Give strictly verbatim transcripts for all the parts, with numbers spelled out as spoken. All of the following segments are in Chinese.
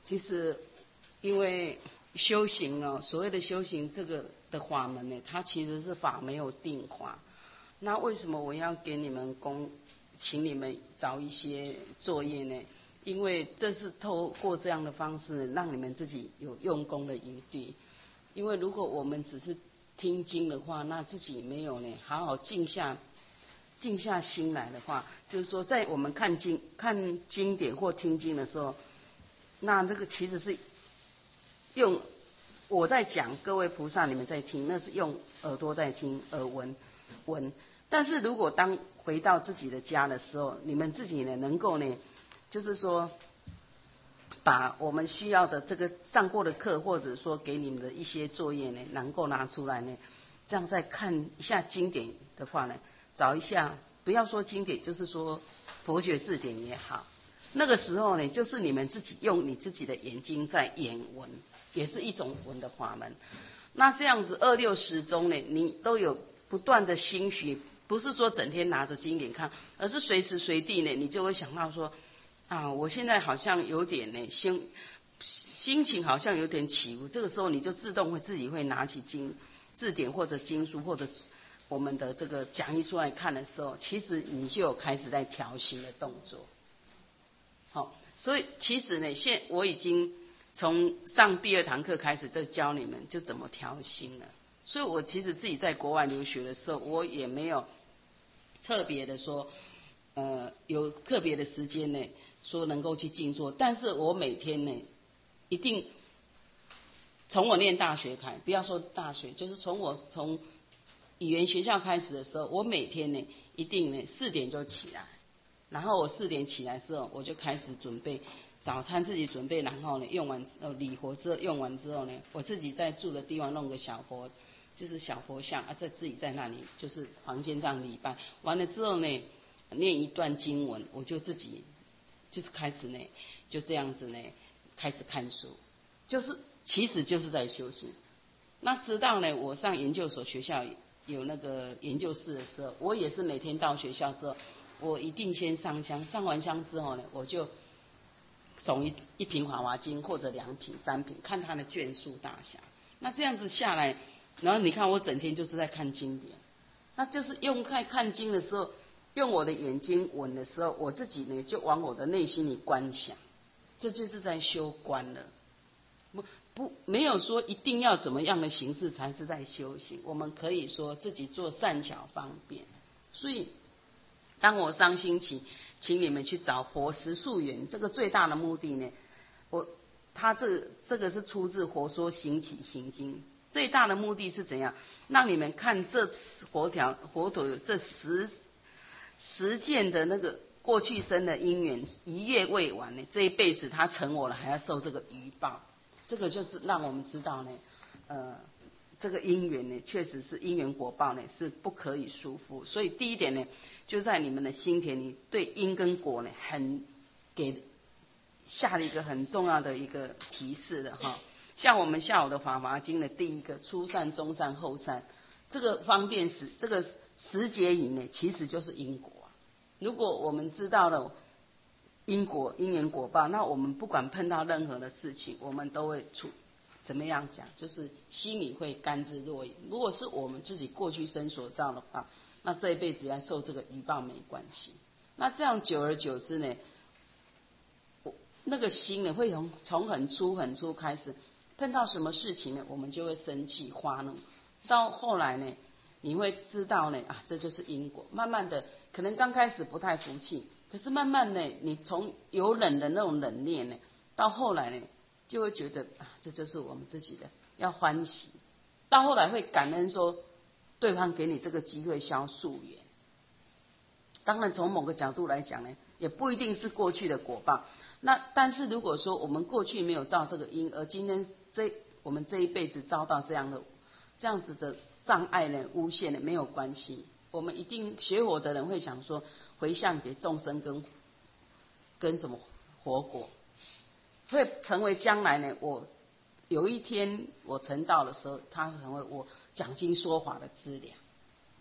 其实，因为修行哦，所谓的修行这个的法门呢，它其实是法没有定法。那为什么我要给你们工，请你们找一些作业呢？因为这是透过这样的方式，让你们自己有用功的余地。因为如果我们只是听经的话，那自己没有呢，好好静下。静下心来的话，就是说，在我们看经、看经典或听经的时候，那这个其实是用我在讲，各位菩萨你们在听，那是用耳朵在听，耳闻闻。但是如果当回到自己的家的时候，你们自己呢，能够呢，就是说，把我们需要的这个上过的课，或者说给你们的一些作业呢，能够拿出来呢，这样再看一下经典的话呢。找一下，不要说经典，就是说佛学字典也好。那个时候呢，就是你们自己用你自己的眼睛在眼闻，也是一种闻的法门。那这样子二六时中呢，你都有不断的心许，不是说整天拿着经典看，而是随时随地呢，你就会想到说，啊，我现在好像有点呢心心情好像有点起伏，这个时候你就自动会自己会拿起经字典或者经书或者。我们的这个讲义出来看的时候，其实你就有开始在调心的动作。好，所以其实呢，现我已经从上第二堂课开始在教你们就怎么调心了。所以我其实自己在国外留学的时候，我也没有特别的说，呃，有特别的时间呢，说能够去静坐。但是我每天呢，一定从我念大学开，不要说大学，就是从我从语言学校开始的时候，我每天呢一定呢四点就起来，然后我四点起来之后，我就开始准备早餐，自己准备，然后呢用完呃礼佛之后用完之后呢，我自己在住的地方弄个小佛，就是小佛像啊，在自己在那里就是房间这样礼拜，完了之后呢念一段经文，我就自己就是开始呢就这样子呢开始看书，就是其实就是在修行。那直到呢我上研究所学校。有那个研究室的时候，我也是每天到学校之后，我一定先上香，上完香之后呢，我就诵一一瓶《华华经》或者两瓶、三瓶，看它的卷数大小。那这样子下来，然后你看我整天就是在看经典，那就是用看看经的时候，用我的眼睛闻的时候，我自己呢就往我的内心里观想，这就是在修观了。不不，没有说一定要怎么样的形式才是在修行。我们可以说自己做善巧方便。所以，当我上星期请你们去找佛石溯源，这个最大的目的呢，我他这个这个是出自《佛说行起行经》，最大的目的是怎样？让你们看这佛条佛陀有这十十件的那个过去生的因缘，一月未完呢，这一辈子他成我了，还要受这个余报。这个就是让我们知道呢，呃，这个因缘呢，确实是因缘果报呢，是不可以束缚。所以第一点呢，就在你们的心田里，对因跟果呢，很给下了一个很重要的一个提示的哈。像我们下午的《法华经》的第一个初善、中善、后善，这个方便时，这个时节因呢，其实就是因果。如果我们知道了。因果因缘果报，那我们不管碰到任何的事情，我们都会处怎么样讲，就是心里会甘之若饴。如果是我们自己过去生所造的话，那这一辈子要受这个余报没关系。那这样久而久之呢，那个心呢会从从很粗很粗开始，碰到什么事情呢，我们就会生气发怒，到后来呢，你会知道呢啊，这就是因果。慢慢的，可能刚开始不太服气。可是慢慢的，你从有冷的那种冷冽呢，到后来呢，就会觉得啊，这就是我们自己的，要欢喜。到后来会感恩说，对方给你这个机会消宿缘。当然，从某个角度来讲呢，也不一定是过去的果报。那但是如果说我们过去没有造这个因，而今天这我们这一辈子遭到这样的这样子的障碍呢、诬陷呢，没有关系。我们一定学佛的人会想说，回向给众生跟跟什么活果，会成为将来呢，我有一天我成道的时候，他成为我讲经说法的资粮。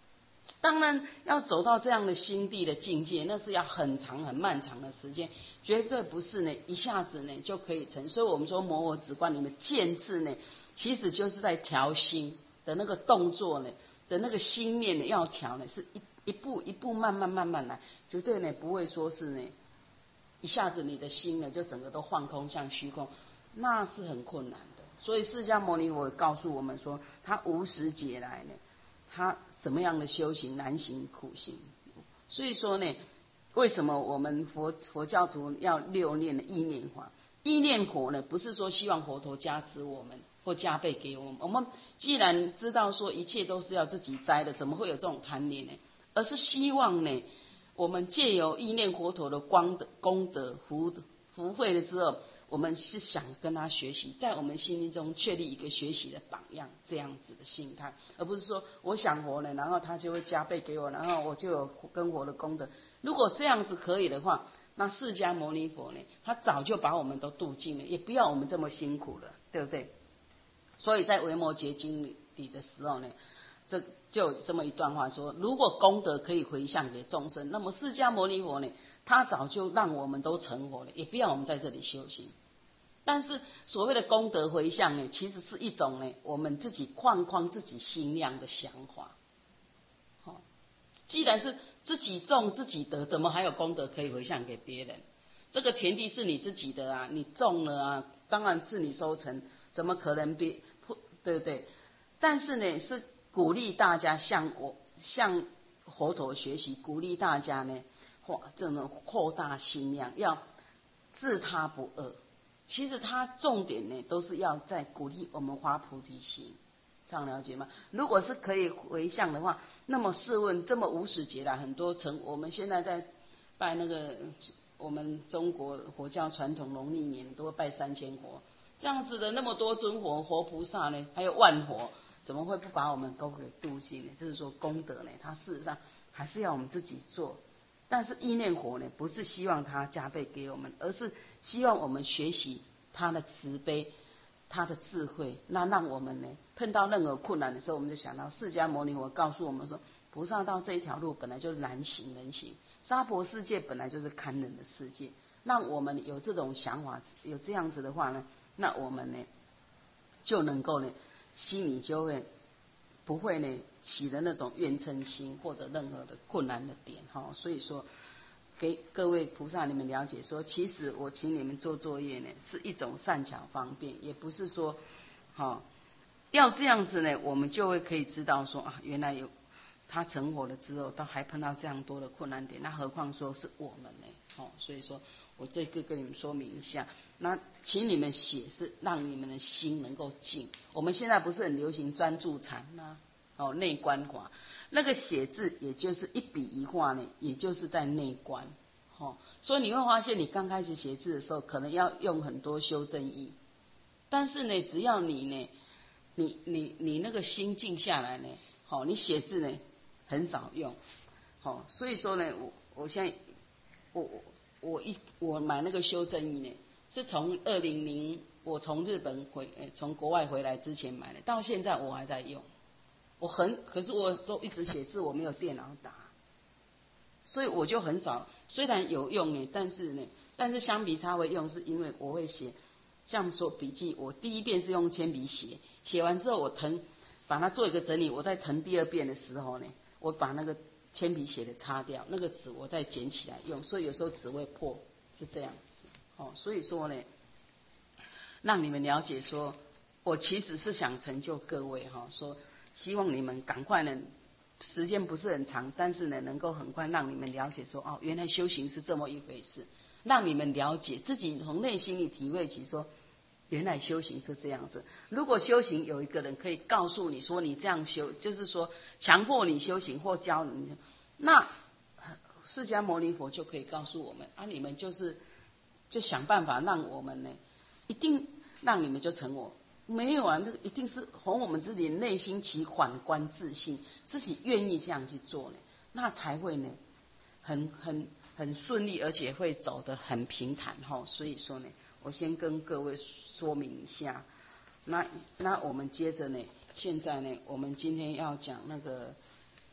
当然要走到这样的心地的境界，那是要很长很漫长的时间，绝对不是呢一下子呢就可以成。所以我们说摩诃止观里面见智呢，其实就是在调心的那个动作呢的那个心念呢要调呢，是一一步一步慢慢慢慢来，绝对呢不会说是呢一下子你的心呢就整个都放空像虚空，那是很困难的。所以释迦牟尼佛告诉我们说，他无始劫来呢，他什么样的修行难行苦行。所以说呢，为什么我们佛佛教徒要六念的意念法？意念佛呢，不是说希望佛陀加持我们或加倍给我们。我们既然知道说一切都是要自己栽的，怎么会有这种贪念呢？而是希望呢，我们借由意念佛陀的光的功德福福慧了之后，我们是想跟他学习，在我们心中确立一个学习的榜样，这样子的心态，而不是说我想佛呢，然后他就会加倍给我，然后我就有跟佛的功德。如果这样子可以的话，那释迦牟尼佛呢，他早就把我们都度尽了，也不要我们这么辛苦了，对不对？所以在维摩诘经里的时候呢，这就有这么一段话说，如果功德可以回向给众生，那么释迦牟尼佛呢，他早就让我们都成佛了，也不要我们在这里修行。但是所谓的功德回向呢，其实是一种呢，我们自己框框自己心量的想法。好，既然是自己种自己得，怎么还有功德可以回向给别人？这个田地是你自己的啊，你种了啊，当然是你收成，怎么可能别对不对？但是呢，是鼓励大家向我向佛陀学习，鼓励大家呢，这种扩大心量，要自他不恶。其实它重点呢，都是要在鼓励我们发菩提心，这样了解吗？如果是可以回向的话，那么试问，这么无始劫来，很多成我们现在在拜那个我们中国佛教传统农历年都会拜三千佛，这样子的那么多尊佛活菩萨呢，还有万佛，怎么会不把我们都给度尽呢？就是说功德呢，它事实上还是要我们自己做。但是意念佛呢，不是希望他加倍给我们，而是希望我们学习他的慈悲，他的智慧。那让我们呢，碰到任何困难的时候，我们就想到释迦牟尼佛告诉我们说，菩萨道这一条路本来就是难行能行，娑婆世界本来就是堪忍的世界。让我们有这种想法，有这样子的话呢，那我们呢就能够呢，心里就会不会呢起的那种怨嗔心或者任何的困难的点哈。所以说给各位菩萨你们了解说，其实我请你们做作业呢是一种善巧方便，也不是说好要这样子呢，我们就会可以知道说啊，原来有他成佛了之后，都还碰到这样多的困难点，那何况说是我们呢？哦，所以说我这个跟你们说明一下。那请你们写是让你们的心能够静。我们现在不是很流行专注禅吗？哦，内观法，那个写字也就是一笔一画呢，也就是在内观。哦，所以你会发现，你刚开始写字的时候，可能要用很多修正意，但是呢，只要你呢，你你你那个心静下来呢，好、哦，你写字呢很少用。好、哦，所以说呢，我我现在我我我一我买那个修正意呢。是从二零零我从日本回从国外回来之前买的，到现在我还在用。我很可是我都一直写字，我没有电脑打，所以我就很少。虽然有用呢，但是呢，但是相比它会用，是因为我会写，像说笔记，我第一遍是用铅笔写，写完之后我誊把它做一个整理，我再誊第二遍的时候呢，我把那个铅笔写的擦掉，那个纸我再捡起来用，所以有时候纸会破，是这样。哦，所以说呢，让你们了解说，我其实是想成就各位哈，说希望你们赶快呢，时间不是很长，但是呢，能够很快让你们了解说，哦，原来修行是这么一回事，让你们了解自己从内心里体会起说，原来修行是这样子。如果修行有一个人可以告诉你说，你这样修，就是说强迫你修行或教你，那释迦牟尼佛就可以告诉我们啊，你们就是。就想办法让我们呢，一定让你们就成我。没有啊，那个一定是从我们自己内心起反观自信，自己愿意这样去做呢，那才会呢，很很很顺利，而且会走得很平坦哈。所以说呢，我先跟各位说明一下。那那我们接着呢，现在呢，我们今天要讲那个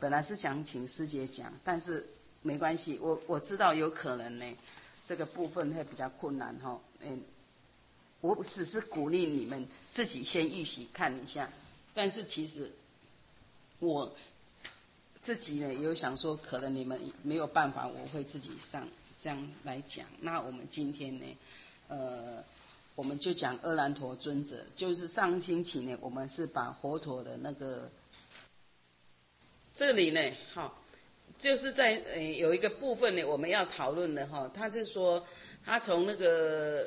本来是想请师姐讲，但是没关系，我我知道有可能呢，这个部分会比较困难哈。嗯，我只是鼓励你们自己先预习看一下，但是其实我自己呢有想说，可能你们没有办法，我会自己上这样来讲。那我们今天呢，呃。我们就讲阿难陀尊者，就是上星期呢，我们是把佛陀的那个这里呢，哈，就是在呃有一个部分呢，我们要讨论的哈，他是说他从那个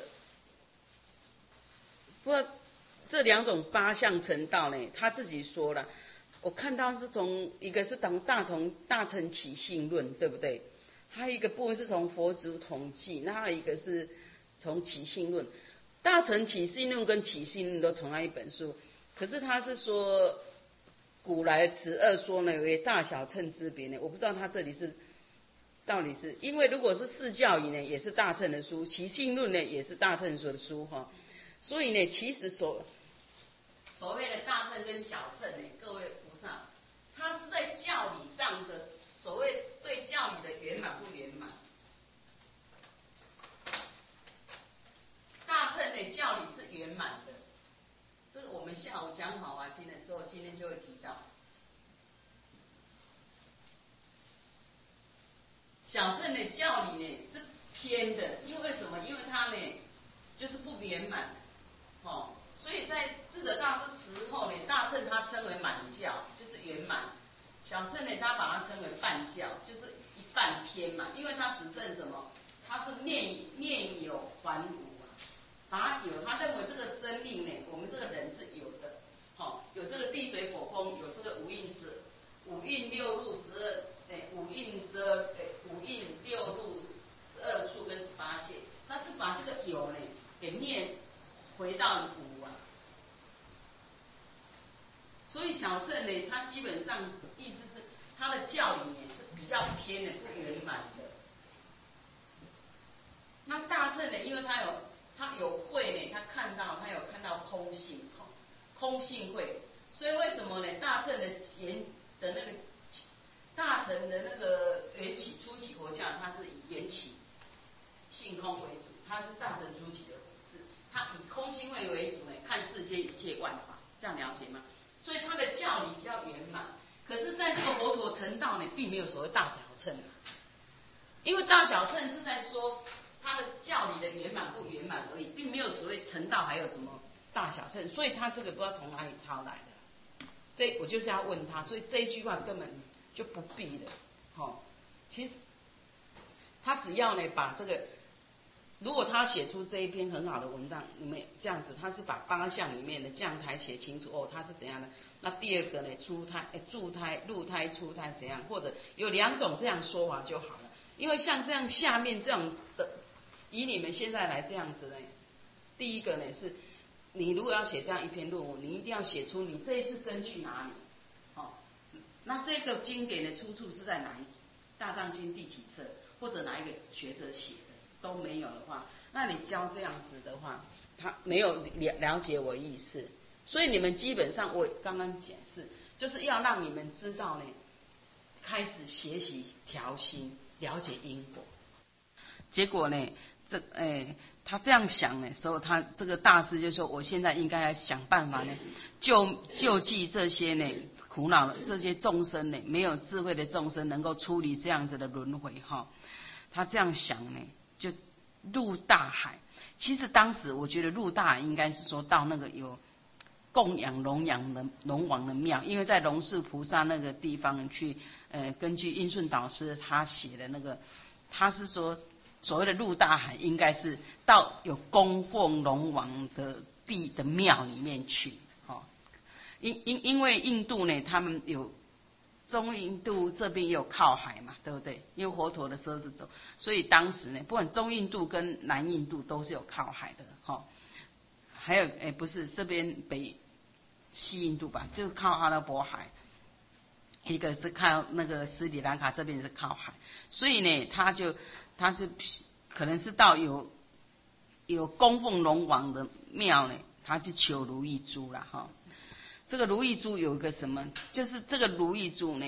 不知道这两种八相成道呢，他自己说了，我看到是从一个是从大从大乘起信论，对不对？还有一个部分是从佛祖统计，那还有一个是从起信论。大乘起信论跟起信论都同样一本书，可是他是说古来此二说呢为大小乘之别呢，我不知道他这里是到底是因为如果是四教仪呢也是大乘的书，起信论呢也是大乘的书哈，所以呢其实所所谓的大乘跟小乘呢，各位菩萨，他是在教理上的所谓对教理的圆满不圆满。大乘的教理是圆满的，这个我们下午讲好啊经的时候，今天就会提到。小乘的教理呢是偏的，因为为什么？因为它呢就是不圆满，哦，所以在智者大师时候呢，大乘它称为满教，就是圆满；小乘呢，它把它称为半教，就是一半偏嘛，因为它只证什么？它是念念有还无。他有，他认为这个生命呢，我们这个人是有的，好、哦，有这个地水火风，有这个五蕴十五蕴六入十二，哎，五蕴十二，哎，五蕴六入十二处跟十八界，他是把这个有呢给念回到无啊。所以小乘呢，它基本上意思是它的教理呢是比较偏的，不圆满的。那大乘呢，因为它有。他有慧呢，他看到，他有看到空性，空性慧，所以为什么呢？大乘的缘的那个大乘的那个缘起初起佛教，它是以缘起性空为主，它是大乘初起的是，它以空性慧为主呢，看世间一切万法，这样了解吗？所以它的教理比较圆满。可是，在这个佛陀成道呢，并没有所谓大小乘，因为大小乘是在说。他的教理的圆满不圆满而已，并没有所谓成道还有什么大小乘，所以他这个不知道从哪里抄来的。这我就是要问他，所以这一句话根本就不必的。哦，其实他只要呢把这个，如果他写出这一篇很好的文章，你们这样子，他是把八项里面的降胎写清楚哦，他是怎样的？那第二个呢，出胎、哎住胎、入胎、出胎怎样？或者有两种这样说法就好了，因为像这样下面这样的。以你们现在来这样子呢，第一个呢是，你如果要写这样一篇论文，你一定要写出你这一次根据哪里，哦，那这个经典的出处是在哪一《大藏经》第几册，或者哪一个学者写的都没有的话，那你教这样子的话，他没有了了解我意思，所以你们基本上我刚刚解释，就是要让你们知道呢，开始学习调心，了解因果，结果呢？这哎，他这样想的时候，他这个大师就说：“我现在应该要想办法呢，救救济这些呢苦恼的这些众生呢，没有智慧的众生，能够处理这样子的轮回哈。”他这样想呢，就入大海。其实当时我觉得入大海应该是说到那个有供养龙阳的龙王的庙，因为在龙树菩萨那个地方去，呃，根据印顺导师他写的那个，他是说。所谓的入大海，应该是到有供奉龙王的地的庙里面去，哦，因因因为印度呢，他们有中印度这边也有靠海嘛，对不对？因为佛陀的时候是走，所以当时呢，不管中印度跟南印度都是有靠海的，哈、哦。还有哎，不是这边北西印度吧，就是靠阿拉伯海。一个是靠那个斯里兰卡这边是靠海，所以呢，他就他就可能是到有有供奉龙王的庙呢，他去求如意珠了哈。这个如意珠有一个什么，就是这个如意珠呢，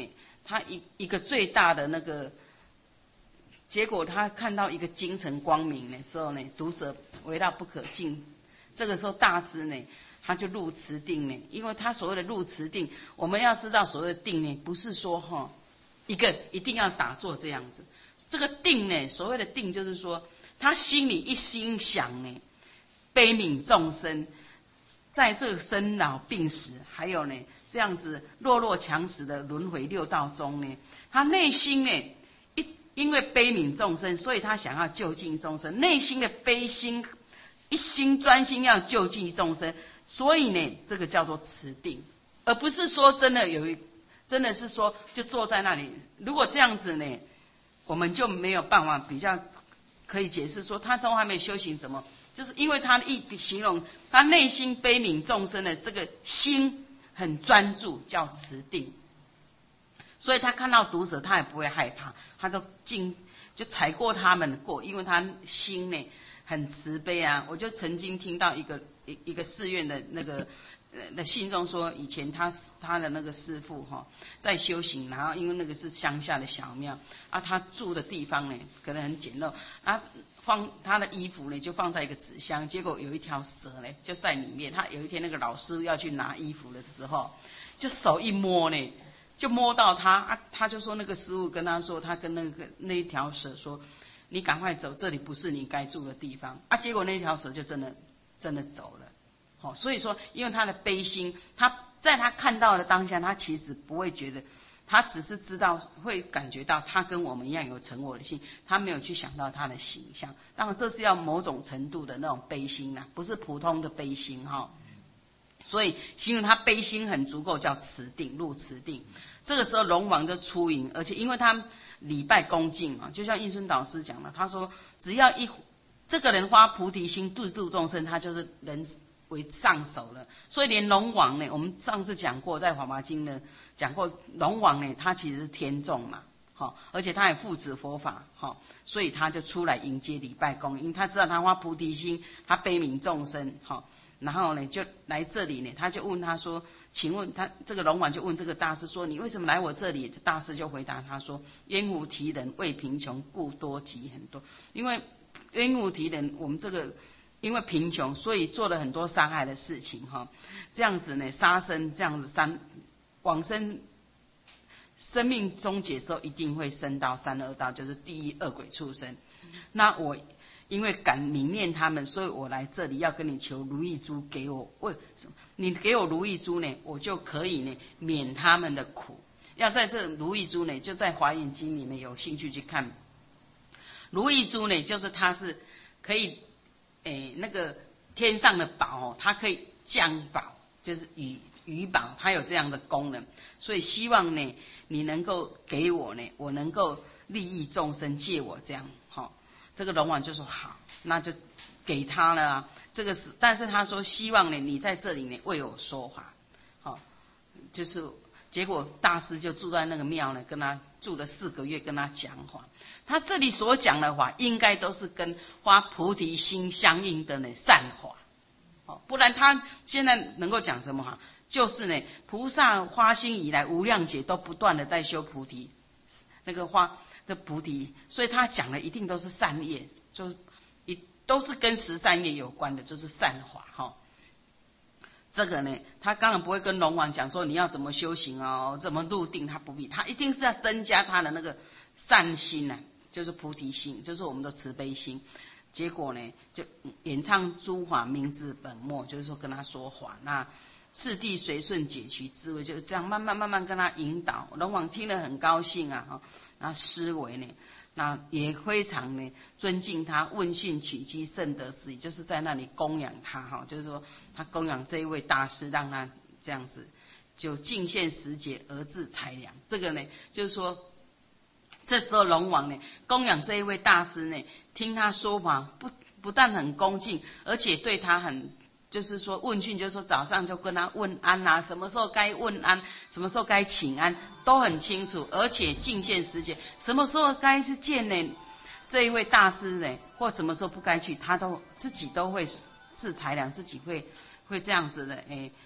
他一一个最大的那个。结果他看到一个京城光明的时候呢，毒蛇围绕不可进。这个时候大师呢，他就入持定呢，因为他所谓的入持定，我们要知道所谓的定呢，不是说哈一个一定要打坐这样子。这个定呢，所谓的定就是说，他心里一心想呢，悲悯众生，在这个生老病死，还有呢这样子弱肉强食的轮回六道中呢，他内心呢。因为悲悯众生，所以他想要救济众生，内心的悲心，一心专心要救济众生，所以呢，这个叫做持定，而不是说真的有一，真的是说就坐在那里。如果这样子呢，我们就没有办法比较可以解释说他都还没修行怎么，就是因为他一形容他内心悲悯众生的这个心很专注，叫持定。所以他看到毒蛇，他也不会害怕，他就进就踩过他们过，因为他心呢很慈悲啊。我就曾经听到一个一一个寺院的那个呃的信中说，以前他他的那个师父哈、哦、在修行，然后因为那个是乡下的小庙啊，他住的地方呢可能很简陋啊，放他的衣服呢就放在一个纸箱，结果有一条蛇呢就在里面。他有一天那个老师要去拿衣服的时候，就手一摸呢。就摸到他啊，他就说那个师父跟他说，他跟那个那一条蛇说，你赶快走，这里不是你该住的地方啊。结果那条蛇就真的真的走了。好、哦，所以说，因为他的悲心，他在他看到的当下，他其实不会觉得，他只是知道会感觉到他跟我们一样有成我的心，他没有去想到他的形象。当然，这是要某种程度的那种悲心啦，不是普通的悲心哈。哦，所以形容他悲心很足够，叫持定，入持定。这个时候龙王就出迎，而且因为他礼拜恭敬嘛，就像印顺导师讲了，他说只要一这个人发菩提心度度众生，他就是人为上首了。所以连龙王呢，我们上次讲过，在《华华经》呢讲过，龙王呢他其实是天众嘛，好，而且他也护持佛法，好，所以他就出来迎接礼拜恭迎，他知道他发菩提心，他悲悯众生，好。然后呢，就来这里呢，他就问他说：“请问他这个龙王就问这个大师说，你为什么来我这里？”大师就回答他说：“冤无提人，为贫穷，故多疾很多。因为冤无提人，我们这个因为贫穷，所以做了很多伤害的事情哈。这样子呢，杀生这样子三往生，生命终结的时候一定会升到三恶道，就是地狱、恶鬼、畜生。那我。”因为感悯念他们，所以我来这里要跟你求如意珠给我。为什么？你给我如意珠呢，我就可以呢免他们的苦。要在这如意珠呢，就在《华严经》里面有兴趣去看。如意珠呢，就是它是可以，诶那个天上的宝哦，它可以降宝，就是雨雨宝，它有这样的功能。所以希望呢，你能够给我呢，我能够利益众生，借我这样好。哦，这个龙王就说好，那就给他了啊。这个是，但是他说希望呢，你在这里呢为我说法，好、哦，就是结果大师就住在那个庙呢，跟他住了四个月，跟他讲话。他这里所讲的话，应该都是跟发菩提心相应的呢善法，哦，不然他现在能够讲什么话？就是呢，菩萨发心以来无量劫都不断的在修菩提，那个花。的菩提，所以他讲的一定都是善业，就是一都是跟十善业有关的，就是善法哈、哦。这个呢，他当然不会跟龙王讲说你要怎么修行哦，怎么入定，他不必，他一定是要增加他的那个善心啊，就是菩提心，就是我们的慈悲心。结果呢，就演唱诸法明智本末，就是说跟他说法，那次第随顺解其智慧，就这样慢慢慢慢跟他引导。龙王听了很高兴啊，哈。那思维呢，那也非常呢尊敬他，问讯起居甚得事，就是在那里供养他哈，就是说他供养这一位大师，让他这样子就敬献时节而自裁量。这个呢，就是说这时候龙王呢供养这一位大师呢，听他说法不不但很恭敬，而且对他很。就是说问讯，就是说早上就跟他问安啊，什么时候该问安，什么时候该请安，都很清楚，而且敬献时节，什么时候该是见呢这一位大师呢，或什么时候不该去，他都自己都会自裁量，自己会会这样子的，哎，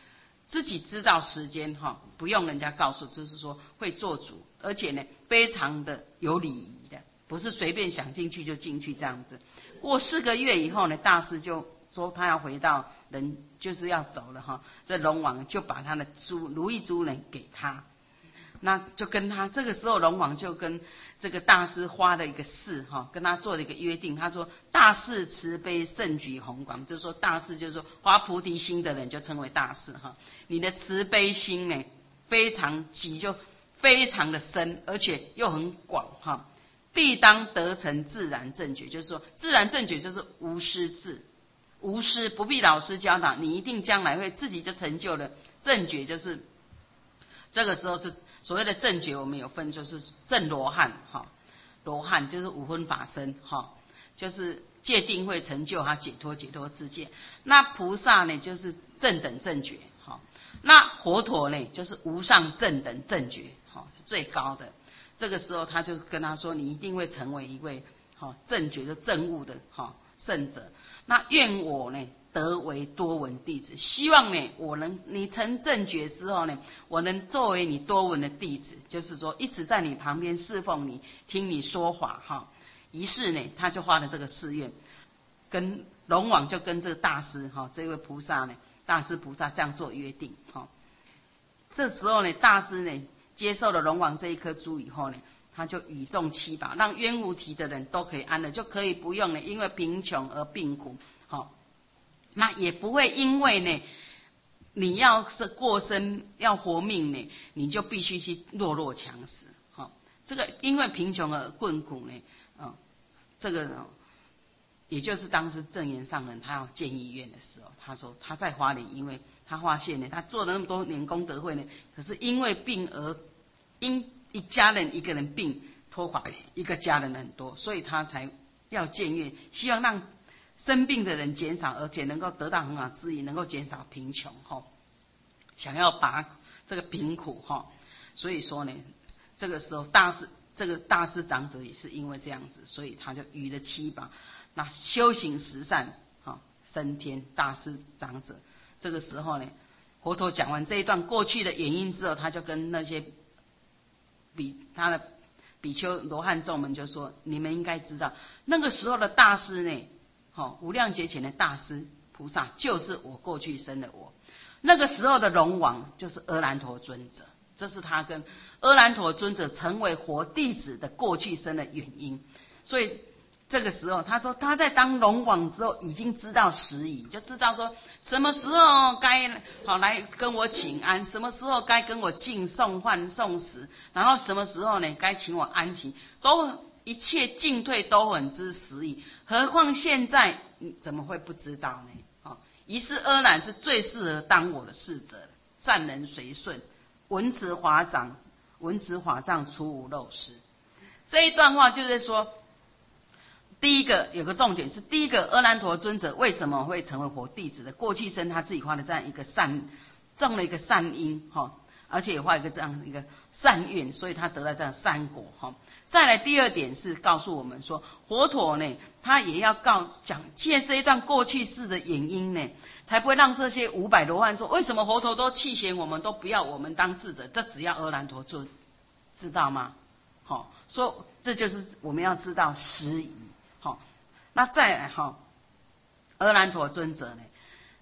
自己知道时间哈，不用人家告诉，就是说会做主，而且呢非常的有礼仪的，不是随便想进去就进去这样子。过四个月以后呢，大师就说他要回到人，就是要走了哈。这龙王就把他的珠如意珠呢给他，那就跟他这个时候龙王就跟这个大师花了一个誓哈，跟他做了一个约定。他说大士慈悲盛举宏广，就是说大士就是说发菩提心的人就称为大士哈。你的慈悲心呢非常急，就非常的深，而且又很广哈。必当得成自然正觉，就是说自然正觉就是无师自，无师不必老师教导，你一定将来会自己就成就了正觉，就是这个时候是所谓的正觉，我们有分就是正罗汉哈，罗汉就是五分法身哈，就是戒定会成就他解脱解脱之界。那菩萨呢就是正等正觉哈，那佛陀呢就是无上正等正觉哈，是最高的。这个时候他就跟他说，你一定会成为一位哈正觉的正悟的哈圣者。那愿我呢得为多闻弟子，希望呢我能你成正觉之后呢，我能作为你多闻的弟子，就是说一直在你旁边侍奉你，听你说法哈。于是呢他就发了这个誓愿，跟龙王就跟这个大师哈这位菩萨呢，大师菩萨这样做约定哈。这时候呢大师呢接受了龙王这一颗珠以后呢，他就语众七宝，让冤无题的人都可以安乐，就可以不用呢因为贫穷而病苦，好，那也不会因为呢你要是过生要活命呢，你就必须去弱肉强食，好，这个因为贫穷而困苦呢，嗯，这个呢，也就是当时正言上人他要建医院的时候，他说他在花莲，因为他发现呢，他做了那么多年功德会呢，可是因为病而因一家人一个人病拖垮一个家人很多，所以他才要建院，希望让生病的人减少，而且能够得到很好治愈，能够减少贫穷哈，想要拔这个贫苦哈。所以说呢，这个时候大师这个大师长者也是因为这样子，所以他就语了七宝，那修行十善哈，升天大师长者。这个时候呢，佛陀讲完这一段过去的原因之后，他就跟那些比他的比丘罗汉众们就说：你们应该知道，那个时候的大师呢，好无量劫前的大师菩萨就是我过去生的我，那个时候的龙王就是阿难陀尊者，这是他跟阿难陀尊者成为佛弟子的过去生的原因。所以这个时候他说他在当龙王之后已经知道时宜，就知道说什么时候该好来跟我请安，什么时候该跟我敬送饭送食，然后什么时候呢该请我安息，都一切进退都很知时宜，何况现在你怎么会不知道呢？哦，于是阿难是最适合当我的侍者，善人随顺，文持法掌，文持法杖，出无漏失。这一段话就是说，第一个有个重点是，第一个阿难陀尊者为什么会成为佛弟子的？过去生他自己发了这样一个善，种了一个善因哈，而且也发一个这样一个善愿，所以他得到这样善果哈。再来第二点是告诉我们说，佛陀呢，他也要告讲借这一段过去世的原因呢，才不会让这些五百罗汉说，为什么佛陀都弃嫌我们，都不要我们当侍者，这只要阿难陀做，知道吗？好，说这就是我们要知道时宜。好，那再来哈，阿难陀尊者呢，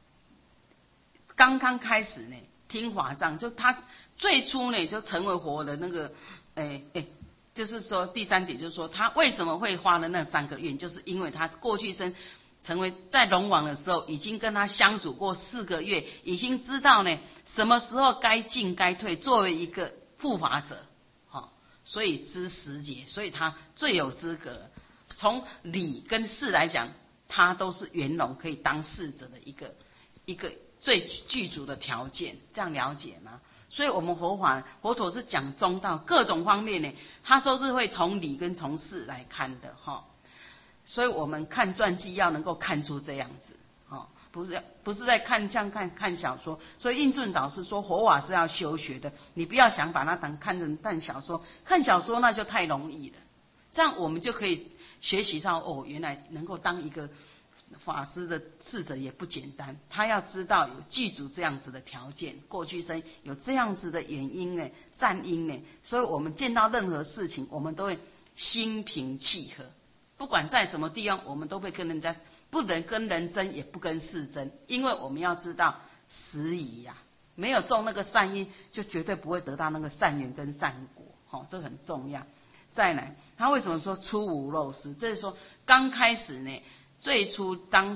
刚刚开始呢听法藏，就他最初呢就成为佛的那个，诶诶。就是说第三点就是说他为什么会发了那三个愿，就是因为他过去生成为在龙王的时候已经跟他相处过四个月，已经知道呢什么时候该进该退，作为一个护法者，好，所以知时节，所以他最有资格。从理跟事来讲，他都是圆融可以当侍者的一个一个最具足的条件，这样了解吗？所以我们佛法佛陀是讲中道，各种方面呢，他都是会从理跟从事来看的哈。所以我们看传记要能够看出这样子，哦，不是不是在看像看看小说。所以印顺导师说佛法是要修学的，你不要想把它当看成看小说，看小说那就太容易了。这样我们就可以学习到哦，原来能够当一个法师的智者也不简单，他要知道有具足这样子的条件，过去生有这样子的原因呢，善因呢，所以我们见到任何事情，我们都会心平气和，不管在什么地方，我们都会跟人家不能跟人争，也不跟事争，因为我们要知道时宜呀、啊，没有种那个善因，就绝对不会得到那个善缘跟善果，好、哦，这很重要。再来，他为什么说初无漏失？这是说刚开始呢。最初当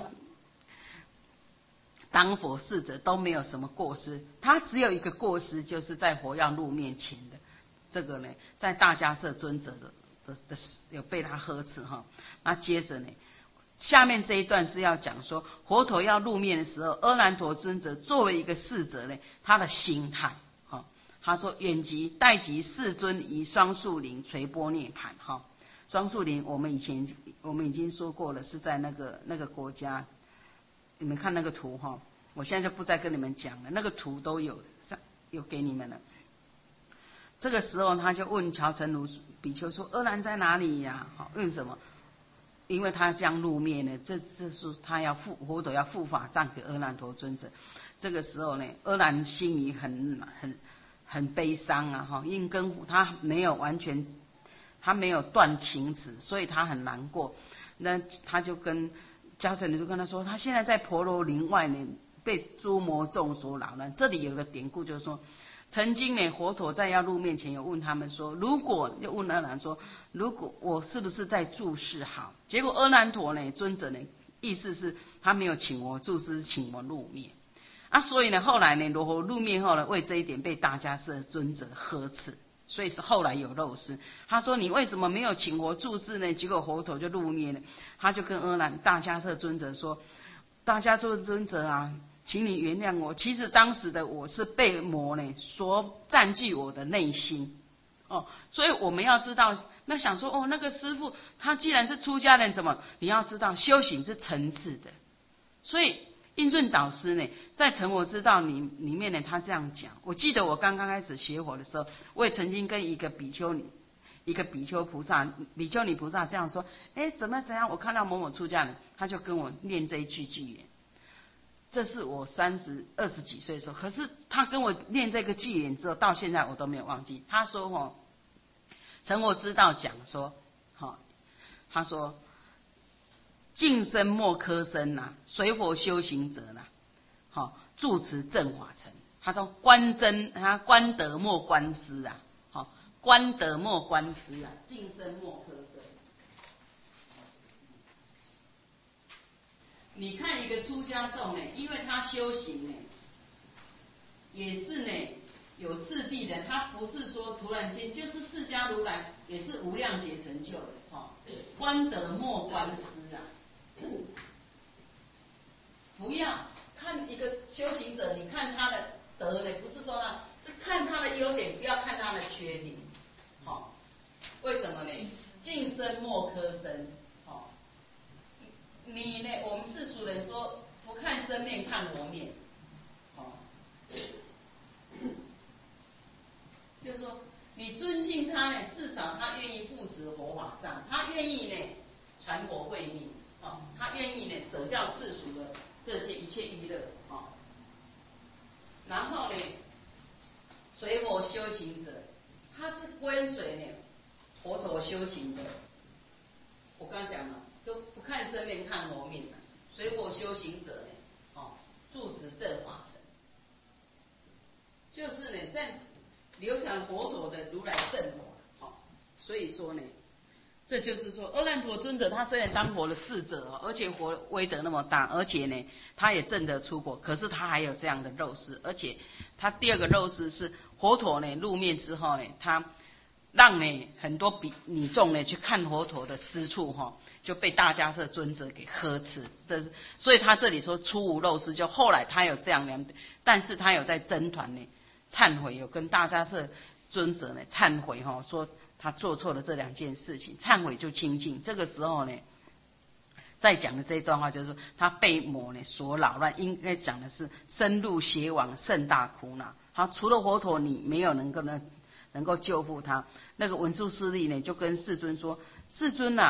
当佛侍者都没有什么过失，他只有一个过失，就是在佛要入面前的这个呢，在大迦叶尊者的的的有被他呵斥哈。那接着呢，下面这一段是要讲说，佛陀要入面的时候，阿难陀尊者作为一个侍者呢，他的心态哈，他说远及待及世尊以双树林垂波涅盘哈。双树林，我们以前我们已经说过了，是在那个那个国家，你们看那个图哈，我现在就不再跟你们讲了，那个图都有有给你们了。这个时候他就问乔成如比丘说：“阿难在哪里呀？”好，问什么？因为他将入灭呢，这这是他要付佛陀要付法藏给阿难陀尊者。这个时候呢，阿难心里很很很悲伤啊哈，因为跟他没有完全。他没有断情子，所以他很难过。那他就跟迦叶就跟他说，他现在在婆罗林外呢，被诸魔众所扰乱。这里有个典故，就是说，曾经呢，佛陀在要入面前有问他们说，如果又问阿难说，如果我是不是在注释好？结果阿难陀呢，尊者呢，意思是他没有请我注释，请我入面。啊，所以呢，后来呢，罗佛入面后呢，为这一点被大迦叶尊者呵斥。所以是后来有漏失。他说：“你为什么没有请佛注释呢？”结果佛陀就入灭了。他就跟阿难大迦叶尊者说：“大迦叶尊者啊，请你原谅我。其实当时的我是被魔呢所占据我的内心哦。所以我们要知道，那想说哦，那个师父他既然是出家人，怎么？你要知道修行是层次的。所以印顺导师呢，在《成佛之道》里里面呢，他这样讲。我记得我刚刚开始学佛的时候，我也曾经跟一个比丘尼、一个比丘菩萨、比丘尼菩萨这样说：“哎，怎么怎样？我看到某某出家人，他就跟我念这一句偈言。”这是我三十二十几岁的时候，可是他跟我念这个偈言之后，到现在我都没有忘记。他说：“哦，《成佛之道》讲说，好，他说。”净身莫科身呐，随佛修行者呐，好、哦、住持正法城。他说观真，他观德莫观思啊，好、哦、观德莫观思啊，净身莫科身。你看一个出家众呢，因为他修行呢，也是呢有次第的，他不是说突然间就是释迦如来也是无量劫成就的，哈、哦，观德莫观思啊。不要看一个修行者，你看他的德呢，不是说呢，是看他的优点，不要看他的缺点。好、哦，为什么呢？净身莫科身。好、哦，你呢？我们世俗人说不看僧面看佛面。好、哦，就是说你尊敬他呢，至少他愿意护持佛法藏，他愿意呢传佛慧命。哦，他愿意呢舍掉世俗的这些一切娱乐，哦，然后呢，随佛修行者，他是跟随呢佛陀修行的。我刚讲了，就不看僧面看佛面了，随佛修行者呢，哦，住持正法城，就是呢在流传佛陀的如来正法，哦，所以说呢。这就是说，阿难陀尊者他虽然当佛的侍者，而且佛威德那么大，而且呢，他也证得出国，可是他还有这样的漏失，而且他第二个漏失是佛陀呢入面之后呢，他让呢很多比女众呢去看佛陀的私处哈，就被大迦叶尊者给呵斥。这是所以他这里说出无漏失，就后来他有这样两，但是他有在僧团呢忏悔，有跟大迦叶尊者呢忏悔哈，说。他做错了这两件事情，忏悔就清净。这个时候呢，再讲的这一段话就是说，他被魔呢所扰乱，应该讲的是深入邪网，甚大苦恼。好，除了佛陀，你没有能够呢能够救护他。那个文殊师利呢，就跟世尊说：“世尊啊，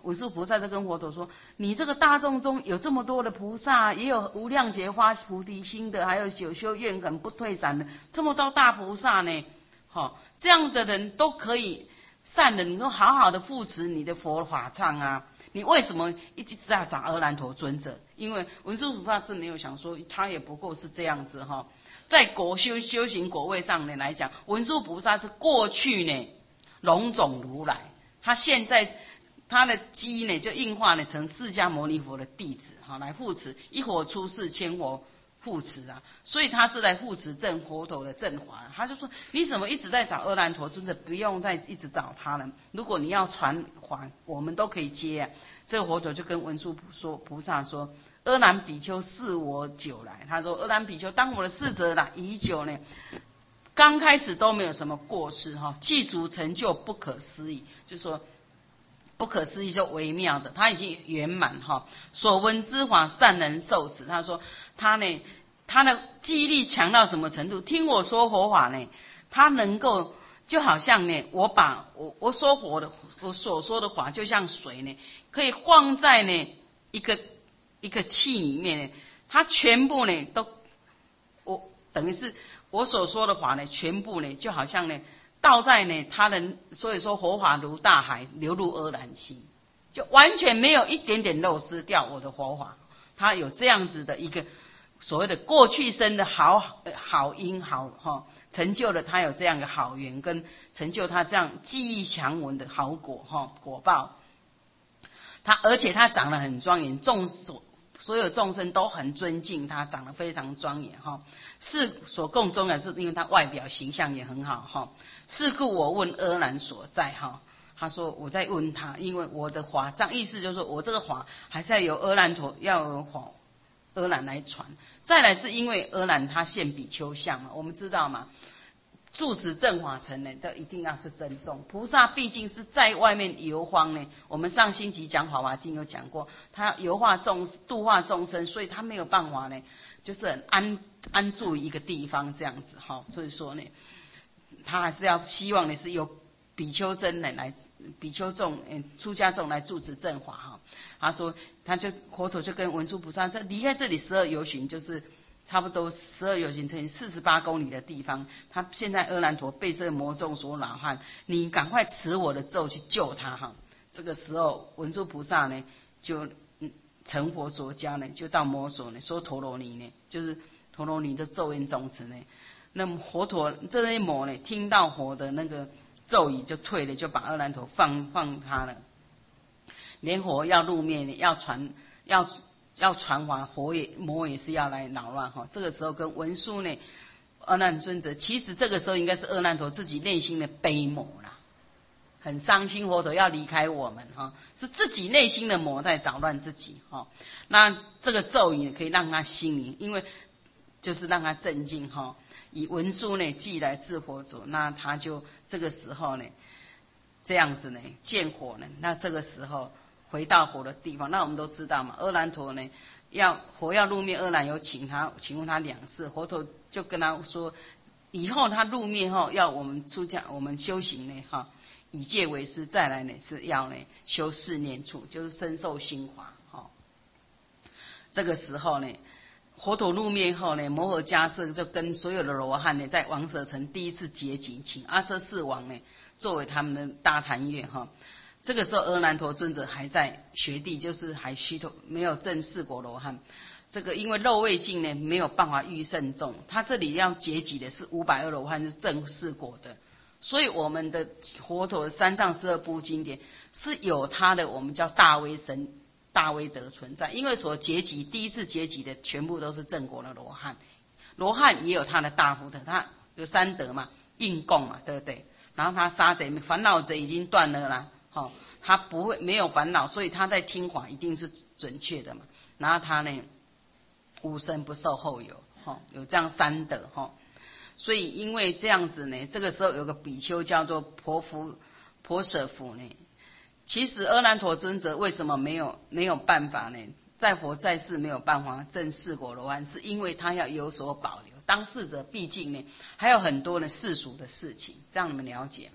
文殊菩萨就跟佛陀说：“你这个大众中有这么多的菩萨，也有无量劫发菩提心的，还有久修愿恒不退散的，这么多大菩萨呢？好、哦，这样的人都可以善的，你都好好的扶持你的佛法唱啊。你为什么一直在找阿难陀尊者？因为文殊菩萨是没有想说，他也不过是这样子哈、哦。在果修修行果位上呢来讲，文殊菩萨是过去呢龙种如来，他现在他的机呢就应化呢成释迦牟尼佛的弟子哈，来护持一火出世，千火护持啊，所以他是来护持正佛陀的正法。他就说：你怎么一直在找阿难陀尊者？不用再一直找他了。如果你要传法，我们都可以接啊。这个佛陀就跟文殊说菩萨说：阿难比丘侍我久来。他说：阿难比丘当我的侍者来已久呢。刚开始都没有什么过失哈，具足成就不可思议，就说不可思议就微妙的，他已经圆满哈。所闻之法善能受持，他说他呢，他的记忆力强到什么程度？听我说佛法呢，他能够就好像呢，我把我我说佛的我所说的法，就像水呢，可以放在呢一个一个器里面呢，它全部呢都我等于是。我所说的法呢，全部呢就好像呢倒在呢他人，所以说佛法如大海流入阿难心，就完全没有一点点漏失掉我的佛法。他有这样子的一个所谓的过去生的好好因好哈、哦，成就了他有这样的好缘，跟成就他这样记忆强文的好果哈、哦、果报。他而且他长得很庄严，众所。所有众生都很尊敬他，长得非常庄严哈。是所供宗的是因为他外表形象也很好哈。是故我问阿难所在哈。他说我在问他，因为我的法藏意思就是说我这个法还是要由阿难陀要由法阿难来传。再来是因为阿难他现比丘相嘛，我们知道嘛。住持正法城呢，都一定要是珍重。菩萨毕竟是在外面游荒呢，我们上星期讲《法华经》有讲过，他游化众度化众生，所以他没有办法呢，就是很安安住一个地方这样子哈。所以说呢，他还是要希望呢是由比丘僧人来，比丘众嗯出家众来住持正法哈。他说，他就佛陀就跟文殊菩萨，这离开这里十二由旬就是。差不多十二由旬乘以四十八公里的地方，他现在阿难陀被这个魔众所恼害，你赶快持我的咒去救他哈。这个时候文殊菩萨呢，就成佛所教呢，就到魔所呢说陀罗尼呢，就是陀罗尼的咒言总持呢。那么佛陀这些魔呢，听到佛的那个咒语就退了，就把阿难陀放放他了。连佛要入灭呢，要传要。要传法，佛也魔也是要来扰乱哈。这个时候跟文殊呢，阿难尊者，其实这个时候应该是阿难陀自己内心的悲魔啦，很伤心，佛陀要离开我们哈，是自己内心的魔在捣乱自己哈。那这个咒语可以让他心灵，因为就是让他镇静哈。以文殊呢既来治佛祖，那他就这个时候呢，这样子呢见火呢，那这个时候。回到佛的地方，那我们都知道嘛。阿难陀呢，要佛要入灭，阿难有请他，请问他两次，佛陀就跟他说，以后他入灭后，要我们出家，我们修行呢，哈，以戒为师，再来呢是要呢修四念处，就是深受心华，哈。这个时候呢，佛陀入灭后呢，摩诃迦叶就跟所有的罗汉呢，在王舍城第一次结集，请阿阇世王呢作为他们的大坛乐，哈。这个时候，阿难陀尊者还在学地，就是还虚头，没有证四果罗汉。这个因为肉味境呢，没有办法遇圣众。他这里要结集的是五百二罗汉，是证四果的。所以我们的佛陀三藏十二部经典是有他的，我们叫大威神、大威德存在。因为所结集第一次结集的全部都是正果的罗汉，罗汉也有他的大福德，他有三德嘛，应供嘛，对不对？然后他杀贼，烦恼贼已经断了啦。哦，他不会没有烦恼，所以他在听法一定是准确的嘛。然后他呢，无生不受后有，哈、哦，有这样三德哈、哦。所以因为这样子呢，这个时候有个比丘叫做婆福婆舍福呢。其实阿难陀尊者为什么没有没有办法呢？在佛在世没有办法证四果罗汉，是因为他要有所保留。当事者毕竟呢还有很多的世俗的事情，这样你们了解吗？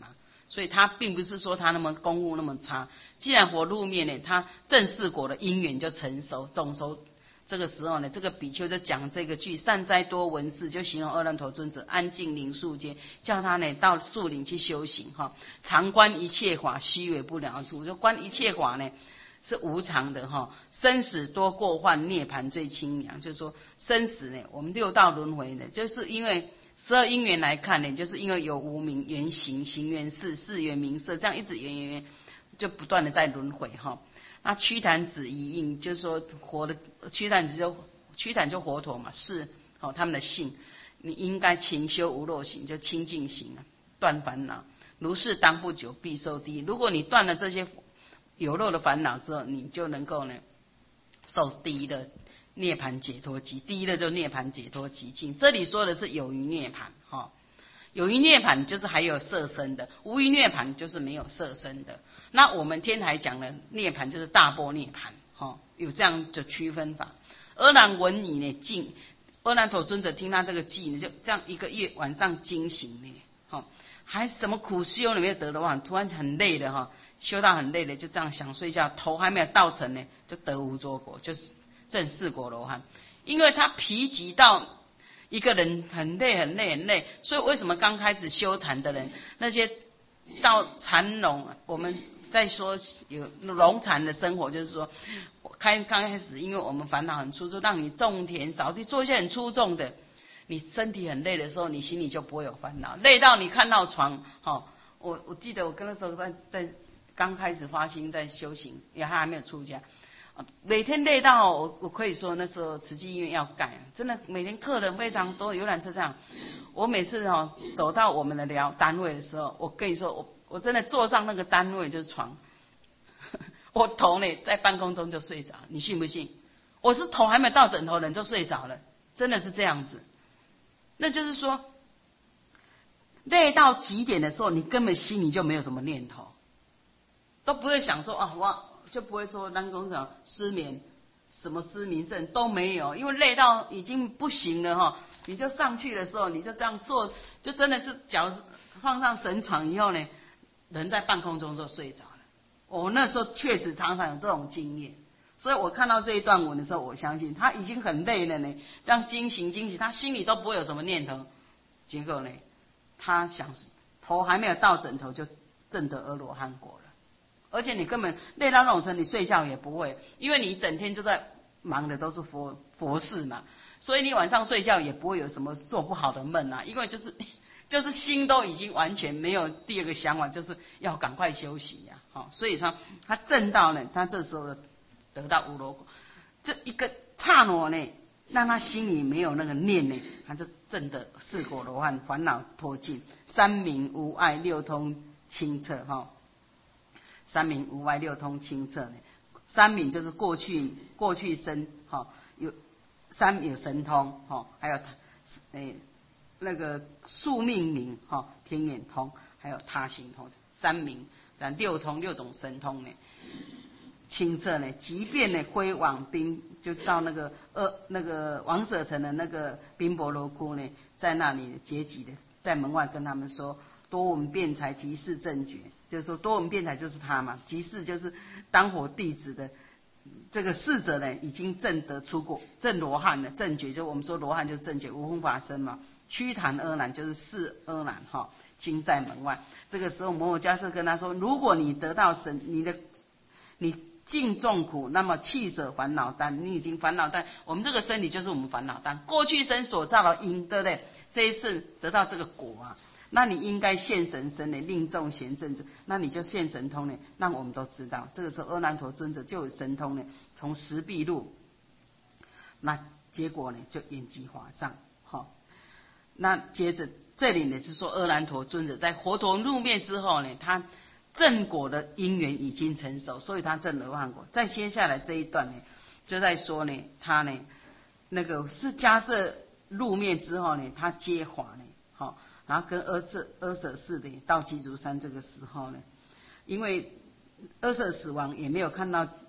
所以他并不是说他那么功夫那么差。既然活入面呢，他正四果的因缘就成熟种熟。这个时候呢，这个比丘就讲这个句：善哉多闻是，就形容阿难陀尊者安静林树间，叫他呢到树林去修行哈。常观一切法，虚伪不了处，就观一切法呢是无常的哈。生死多过患，涅盘最清凉。就是说生死呢，我们六道轮回呢，就是因为十二因缘来看呢，就是因为有无明缘行，行缘事，事缘名色，这样一直缘缘缘，就不断的在轮回哈。那祛檀子一应，就是说活的祛檀子就祛檀就活陀嘛，是哦他们的性，你应该勤修无漏行，就清净行啊，断烦恼。如是当不久必受地。如果你断了这些有漏的烦恼之后，你就能够呢受第一的涅盘解脱极。第一的就涅盘解脱极境。这里说的是有余涅盘哈。哦有余涅盘就是还有色身的，无余涅盘就是没有色身的。那我们天台讲的涅盘就是大波涅盘，哦，有这样的区分法。阿难闻已呢，静，阿难陀尊者听他这个偈呢，就这样一个月晚上惊醒呢，哦，还什么苦修你没有得的话，突然很累了哈，修到很累了，就这样想睡觉，头还没有到尘呢，就得无着果，就是正四果罗汉，因为他疲极到。一个人很累很累很累，所以为什么刚开始修禅的人，那些到禅拢，我们在说有龙禅的生活，就是说开刚开始，因为我们烦恼很粗重，让你种田扫地做一些很粗重的，你身体很累的时候，你心里就不会有烦恼，累到你看到床，哦，我我记得我跟那时候在在刚开始发心在修行，也还没有出家。每天累到我，我可以说那时候慈济医院要盖，真的每天客人非常多，游览车上，我每次哦走到我们的疗单位的时候，我跟你说，我我真的坐上那个单位就是床，我头呢在半空中就睡着，你信不信？我是头还没到枕头，人就睡着了，真的是这样子。那就是说，累到极点的时候，你根本心里就没有什么念头，都不会想说啊我。就不会说当工厂失眠，什么失眠症都没有，因为累到已经不行了哈。你就上去的时候，你就这样做，就真的是脚放上神床以后呢，人在半空中就睡着了。我那时候确实常常有这种经验，所以我看到这一段文的时候，我相信他已经很累了呢，这样惊醒惊醒，他心里都不会有什么念头。结果呢，他想头还没有到枕头就证得阿罗汉果了。而且你根本累到那种程度，你睡觉也不会，因为你整天就在忙的都是佛佛事嘛，所以你晚上睡觉也不会有什么做不好的梦啊，因为就是就是心都已经完全没有第二个想法，就是要赶快休息呀、啊，好，所以说他证到呢，他这时候得到无罗果，这一个刹那呢，让他心里没有那个念呢，他就证得四果罗汉，烦恼脱尽，三明无碍，六通清澈哈。三明无碍，六通清澈呢。三明就是过去过去生，哈、哦，有三有神通，哈、哦，还有诶那个宿命明，哈、哦，天眼通，还有他心通，三明，然六通六种神通呢，清澈呢，即便呢归往宾，就到那个呃那个王舍城的那个宾婆罗窟呢，在那里结集的，在门外跟他们说。多闻辩才即是正觉，就是说多闻辩才就是他嘛，即是就是当火弟子的这个逝者呢，已经证得出果证罗汉了，正觉就我们说罗汉就是正觉，无分法身嘛。祛檀阿难就是是阿难哈，经在门外。这个时候摩诃迦叶跟他说，如果你得到神，你的你尽众苦，那么弃舍烦恼担，你已经烦恼担，我们这个身体就是我们烦恼担，过去生所造的因，对不对？这一次得到这个果啊。那你应该现神身呢，令众贤正者，那你就现神通呢，让我们都知道。这个时候阿难陀尊者就有神通呢，从石壁路，那结果呢就延吉华藏，哈、哦。那接着这里呢是说阿难陀尊者在活陀入灭之后呢，他正果的因缘已经成熟，所以他证罗汉果。再接下来这一段呢，就在说呢，他呢那个是迦叶入灭之后呢，他接华呢，好、哦。然后跟阿舍阿舍氏的到鸡足山这个时候呢，因为阿舍死亡也没有看到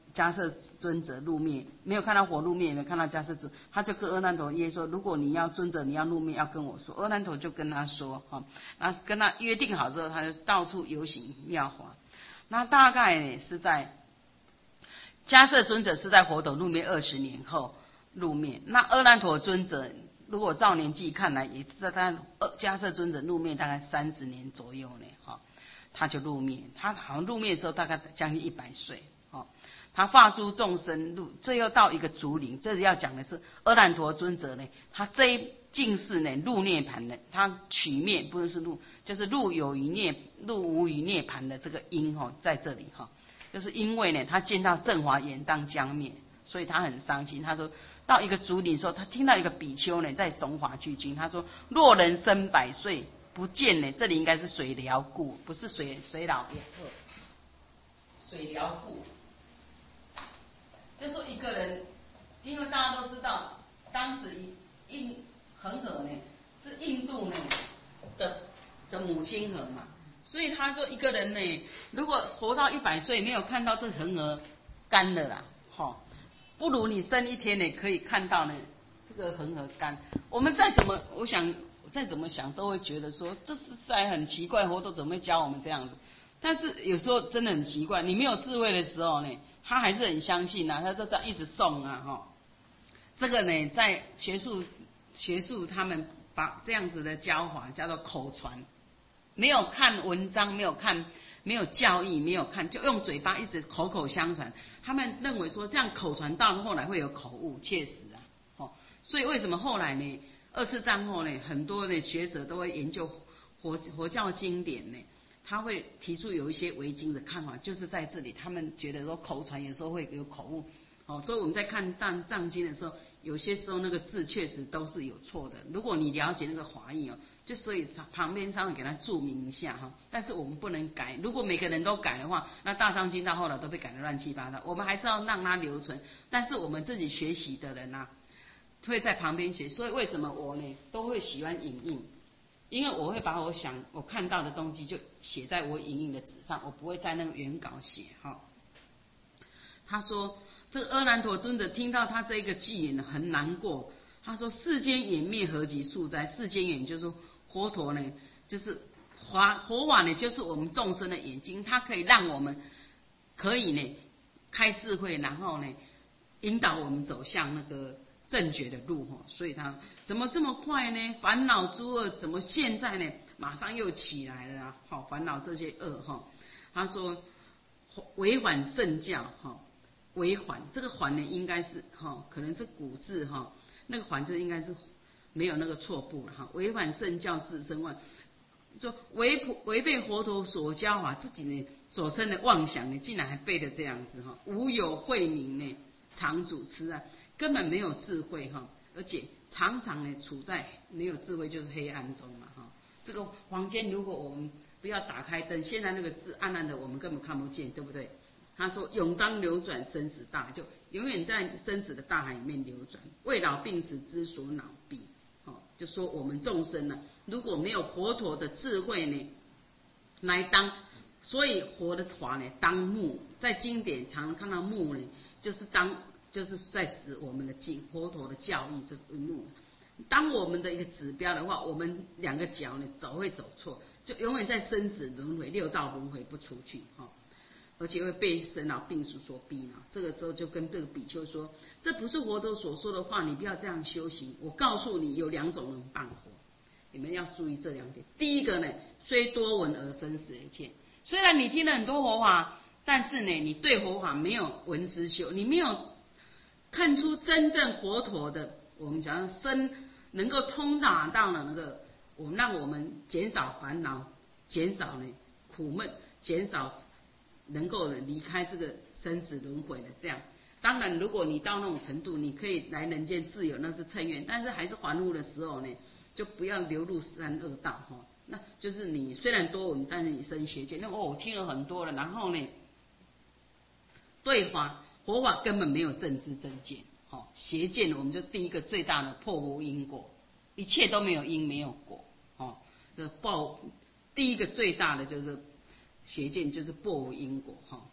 迦叶尊者入灭，没有看到火入灭，也没有看到迦叶尊，他就跟阿难陀约说，如果你要尊者你要入灭，要跟我说。阿难陀就跟他说，哈，那跟他约定好之后，他就到处游行妙法。那大概呢是在迦叶尊者是在佛陀入灭二十年后入灭，那阿难陀尊者如果照年纪看来，也是在他迦叶尊者入灭大概三十年左右呢，哈，他就入灭，他好像入灭的时候大概将近一百岁。他化诸众生入，最后到一个竹林。这里要讲的是阿难陀尊者呢，他这一境世呢入涅盘的，他取灭不是入，就是入有余涅，入无余涅盘的这个因哈，在这里哈，就是因为呢，他见到正法眼当将灭，所以他很伤心。他说到一个竹林的时候，他听到一个比丘呢在诵法句经，他说若人生百岁不见呢，这里应该是水疗故，不是水水老也水疗故。就说一个人，因为大家都知道，当时印恒河呢是印度呢的的母亲河嘛，所以他说一个人呢，如果活到一百岁没有看到这恒河干了啦，哈，不如你生一天呢可以看到呢这个恒河干。我们再怎么，我想再怎么想都会觉得说这是在很奇怪，佛陀怎么会教我们这样子？但是有时候真的很奇怪，你没有智慧的时候呢，他还是很相信啊，他就在一直诵啊，哈。这个呢，在学术学术他们把这样子的教法叫做口传，没有看文章，没有看，没有教义，没有看，就用嘴巴一直口口相传。他们认为说这样口传到后来会有口误，确实啊，哦，所以为什么后来呢？二次战后呢，很多的学者都会研究佛佛教经典呢。他会提出有一些维经的看法，就是在这里，他们觉得说口传有时候会有口误，哦，所以我们在看藏藏经的时候，有些时候那个字确实都是有错的。如果你了解那个华义哦，就所以旁边稍微给他注明一下哈，但是我们不能改。如果每个人都改的话，那大藏经到后来都被改得乱七八糟。我们还是要让它留存，但是我们自己学习的人啊，会在旁边写。所以为什么我呢都会喜欢影印？因为我会把我想我看到的东西就写在我影印的纸上，我不会在那个原稿写哈。他说这个阿难陀尊者听到他这个偈言很难过，他说世间眼灭何及数哉？世间眼就是佛陀呢，就是华佛法呢，就是我们众生的眼睛，它可以让我们可以呢开智慧，然后呢引导我们走向那个正觉的路哈，所以他怎么这么快呢？烦恼诸恶怎么现在呢？马上又起来了啊！好，烦恼这些恶哈，他说违反圣教哈，违反这个反呢应该是哈，可能是古字哈，那个反字应该是没有那个错步了哈。违反圣教自身妄，说违违背佛陀所教法，自己呢所生的妄想呢，竟然还背得这样子哈，无有慧明呢，常主持啊。根本没有智慧哈，而且常常呢处在没有智慧就是黑暗中嘛哈。这个房间如果我们不要打开灯，现在那个字暗暗的，我们根本看不见，对不对？他说永当流转生死大，就永远在生死的大海里面流转，未老病死之所恼避。哦，就说我们众生呢，如果没有佛陀的智慧呢，来当，所以佛的法呢当目，在经典常看到目呢，就是当。就是在指我们的经佛陀的教义这个目，当我们的一个指标的话，我们两个脚呢走会走错，就永远在生死轮回六道轮回不出去哈，而且会被生老病死所逼呢。这个时候就跟这个比丘说，这不是佛陀所说的话，你不要这样修行。我告诉你，有两种人谤佛，你们要注意这两点。第一个呢，虽多闻而生死而见，虽然你听了很多佛法，但是呢，你对佛法没有闻思修，你没有看出真正佛陀的，我们讲身能够通达到了那个，我们让我们减少烦恼，减少呢苦闷，减少能够离开这个生死轮回的这样。当然，如果你到那种程度，你可以来人间自由，那是乘愿，但是还是还悟的时候呢，就不要流入三恶道哈。那就是你虽然多闻，但是你生邪见。那哦，我听了很多了，然后呢，对法。佛法根本没有正知正见，好、哦、邪见，我们就第一个最大的破无因果，一切都没有因没有果，哦，这报第一个最大的就是邪见，就是破无因果哈、哦。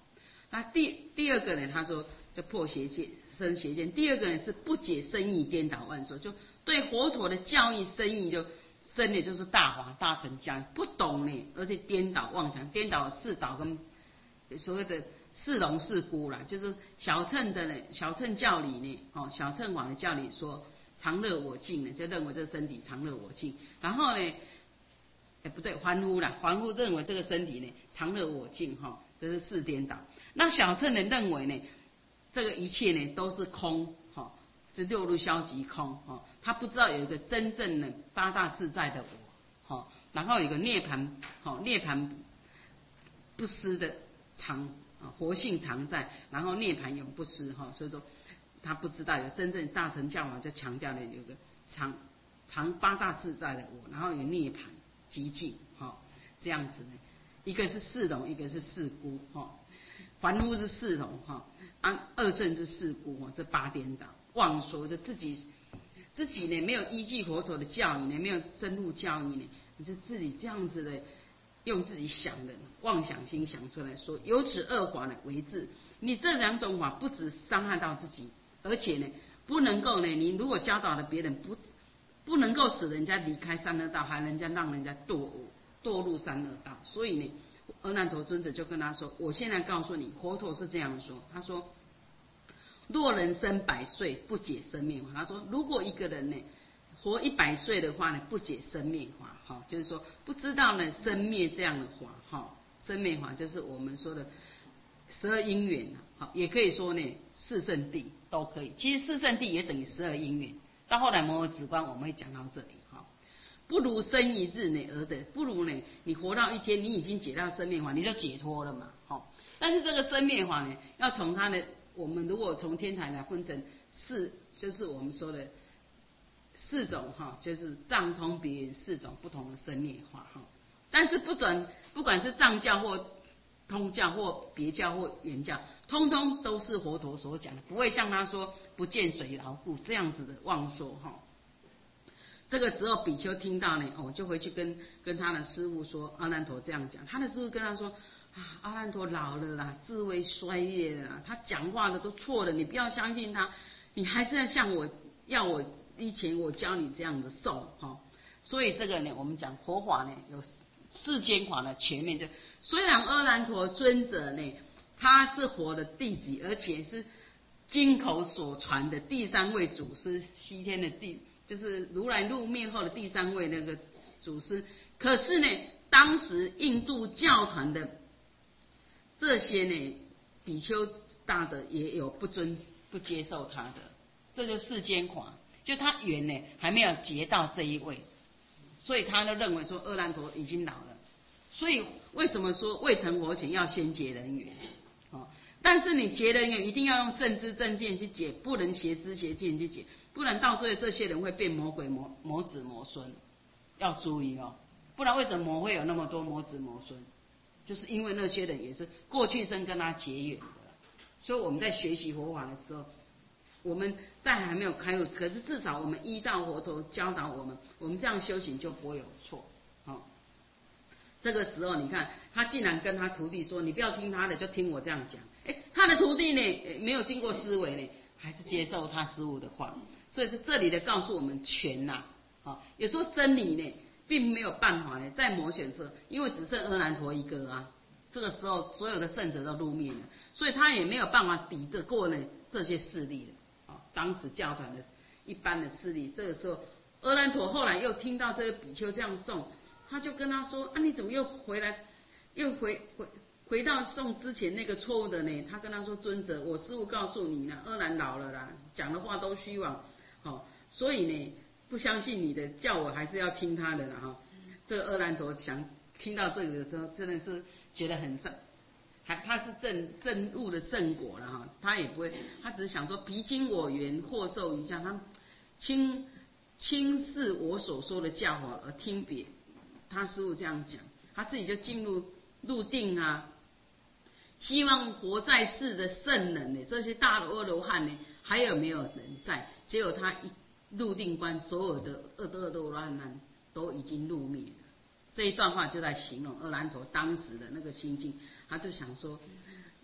那第第二个呢，他说就破邪见生邪见。第二个呢是不解深义，颠倒万说，就对佛陀的教义深义就深的就是大法大乘教义，不懂呢，而且颠倒妄想，颠倒四倒跟所谓的四龙四姑啦，就是小乘的呢，小乘教理呢，哦，小乘法的教理说常乐我净呢，就认为这个身体常乐我净，然后呢，哎不对，凡夫啦，凡夫认为这个身体呢常乐我净哈，这是四颠倒。那小乘人认为呢，这个一切呢都是空哈，这六入消极空哈，他不知道有一个真正的八大自在的我哈，然后有一个涅槃哈，涅槃不失的常。啊，活性常在，然后涅槃永不失哈，所以说他不知道有真正大乘教法就强调了有个常常八大自在的我，然后有涅槃极尽哈，这样子呢，一个是四龙，一个是四孤哈，凡夫是四龙哈，啊二乘是四孤哈，这八颠倒妄说，就自己自己呢没有依据佛陀的教义呢，没有深入教义呢，你就自己这样子的。用自己想的妄想心想出来说，由此二法呢为治。你这两种法不止伤害到自己，而且呢不能够呢，你如果教导了别人，不不能够使人家离开三恶道，还人家让人家堕堕入三恶道。所以呢，阿难陀尊者就跟他说：“我现在告诉你，佛陀是这样说。他说，若人生百岁，不解生灭法。他说，如果一个人呢。”活一百岁的话呢，不解生灭法，哈，就是说不知道呢生灭这样的法，哈，生灭法就是我们说的十二因缘，好，也可以说呢四圣谛都可以。其实四圣谛也等于十二因缘。到后来摩诃止观我们会讲到这里，哈，不如生一日呢而得，不如呢你活到一天，你已经解到生灭法，你就解脱了嘛，好。但是这个生灭法呢，要从它的，我们如果从天台来分成四，就是我们说的。四种哈，就是藏通别圆四种不同的生灭法哈，但是不准不管是藏教或通教或别教或原教，通通都是佛陀所讲的，不会像他说不见水牢固这样子的妄说哈。这个时候比丘听到呢，哦，就回去跟跟他的师父说，阿难陀这样讲，他的师父跟他说啊，阿难陀老了啦，智慧衰劣了啦，他讲话的都错了，你不要相信他，你还是要像我要我。以前我教你这样的诵哈，所以这个呢，我们讲佛法呢有世间法的全面。就虽然阿难陀尊者呢，他是佛的弟子，而且是经口所传的第三位祖师，西天的第就是如来入灭后的第三位那个祖师，可是呢，当时印度教团的这些呢比丘大德也有不尊不接受他的，这就世间法。就他缘呢还没有结到这一位，所以他就认为说阿难陀已经老了，所以为什么说未成佛前要先结人缘？哦，但是你结人缘一定要用正知正见去解，不能邪知邪见去解，不然到最后这些人会变魔鬼魔魔子魔孙，要注意哦，不然为什么魔会有那么多魔子魔孙？就是因为那些人也是过去生跟他结缘的，所以我们在学习佛法的时候。我们在还没有开悟，可是至少我们依照佛陀教导我们，我们这样修行就不会有错。哦，这个时候你看，他竟然跟他徒弟说：“你不要听他的，就听我这样讲。”哎，他的徒弟呢，没有经过思维呢，还是接受他师父的话。所以这里的告诉我们全呐、啊，哦，有时候真理呢，并没有办法呢，在某些时候，因为只剩阿难陀一个啊，这个时候所有的圣者都入灭了，所以他也没有办法抵得过呢这些势力了。当时教团的一般的势力，这个时候阿难陀后来又听到这个比丘这样诵，他就跟他说：“啊，你怎么又回来，又回回回到诵之前那个错误的呢？”他跟他说：“尊者，我师父告诉你呢，阿难老了啦，讲的话都虚妄，哦，所以呢，不相信你的，叫我还是要听他的啦。”哈，这个阿难陀想听到这个的时候，真的是觉得很善。还他是正正悟的圣果了哈，他也不会，他只是想说彼经我缘，或受于教，他轻轻视我所说的教法而听别，他师父这样讲，他自己就进入入定啊，希望活在世的圣人呢，这些大的阿罗汉呢，还有没有人在？结果他一入定观，所有的恶的阿罗汉都已经入灭了。这一段话就在形容阿难陀当时的那个心境，他就想说，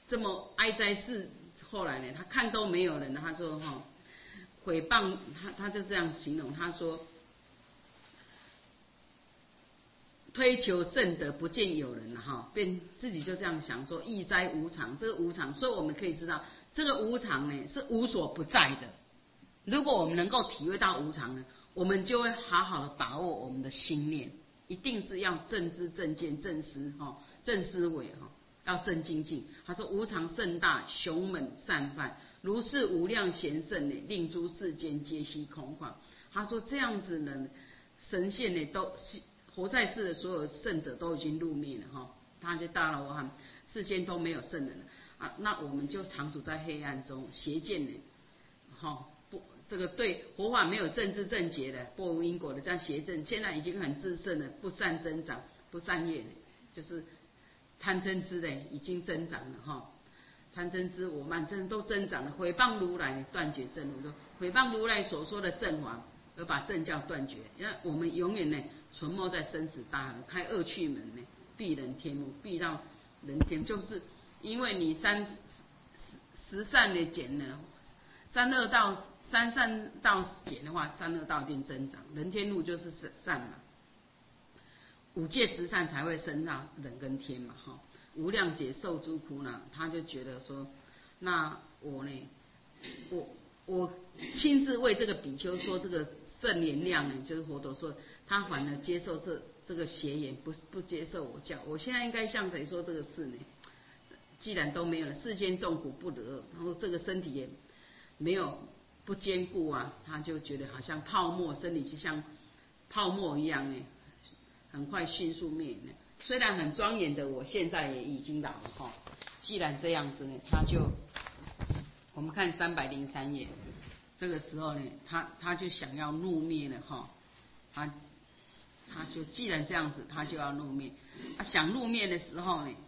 这么哀哉事，后来呢，他看都没有人，他说哈，毁谤他，他就这样形容，他说。推求圣德，不见有人哈，便自己就这样想说：易哉无常，这个无常，所以我们可以知道，这个无常呢是无所不在的。如果我们能够体会到无常呢，我们就会好好的把握我们的心念，一定是要正知正见正思哈，正思维哈，要正精进。他说：无常甚大，雄猛善犯，如是无量贤圣呢，令诸世间皆悉空旷。他说这样子呢，神仙呢都。活在世的所有圣者都已经入灭了哈，他就大了我喊世间都没有圣人了啊，那我们就常处在黑暗中，邪见呢，哈不这个对佛法没有正知正觉的，不无因果的这样邪正，现在已经很自胜了，不善增长，不善业，就是贪嗔痴的已经增长了哈，贪嗔痴我慢真都增长了，毁谤如来断绝正路，毁谤如来所说的正法，而把正教断绝，那我们永远呢。存没在生死大河，开恶趣门呢，避人天目，避到人天，就是因为你三十善的减呢，三恶道三善道减的话，三恶道一定增长，人天路就是善嘛，五戒十善才会升到人跟天嘛，哈，无量劫受诸苦恼，他就觉得说，那我呢，我我亲自为这个比丘说这个正言量呢，就是佛陀说。他反而接受这这个邪言，不不接受我教。我现在应该向谁说这个事呢？既然都没有了，世间众苦不得，然后这个身体也没有不坚固啊，他就觉得好像泡沫，身体就像泡沫一样呢，很快迅速灭呢。虽然很庄严的，我现在也已经老了哈。既然这样子呢，他就我们看三百零三页，这个时候呢，他他就想要怒灭了哈，他。他就既然这样子，他就要入灭。他想入灭的时候呢，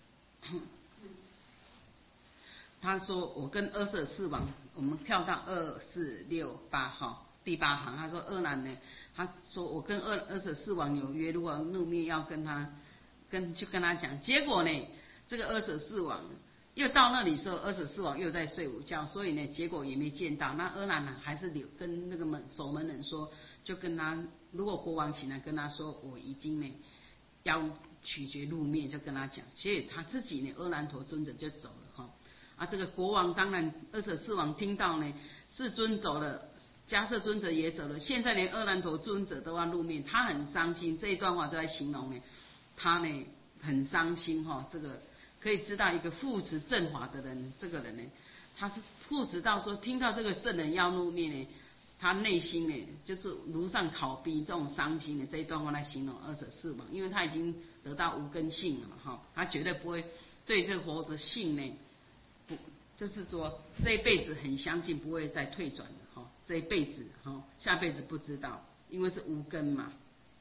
他说：“我跟阿舍世王，我们跳到二四六八号第八行。他说阿难呢，他说我跟阿阿舍世王有约，如果入灭要跟他跟去跟他讲。结果呢，这个阿舍世王又到那里时候，阿舍世王又在睡午觉，所以呢，结果也没见到。那阿难呢，还是留跟那个门守门人说，就跟他。”如果国王醒来跟他说我已经呢要取决入灭，就跟他讲，所以他自己呢阿难陀尊者就走了哈。啊，这个国王当然阿舍世王听到呢世尊走了，迦叶尊者也走了，现在连阿难陀尊者都要入灭，他很伤心。这一段话都在形容呢，他呢很伤心哈。这个可以知道一个护持正法的人，这个人呢他是护持到说听到这个圣人要入灭呢。他内心呢，就是如上考逼这种伤心的这一段话来形容阿舍世王，因为他已经得到无根性了嘛，哈，他绝对不会对这个佛的性呢，不就是说这一辈子很相信，不会再退转的哈，这一辈子哈，下辈子不知道，因为是无根嘛。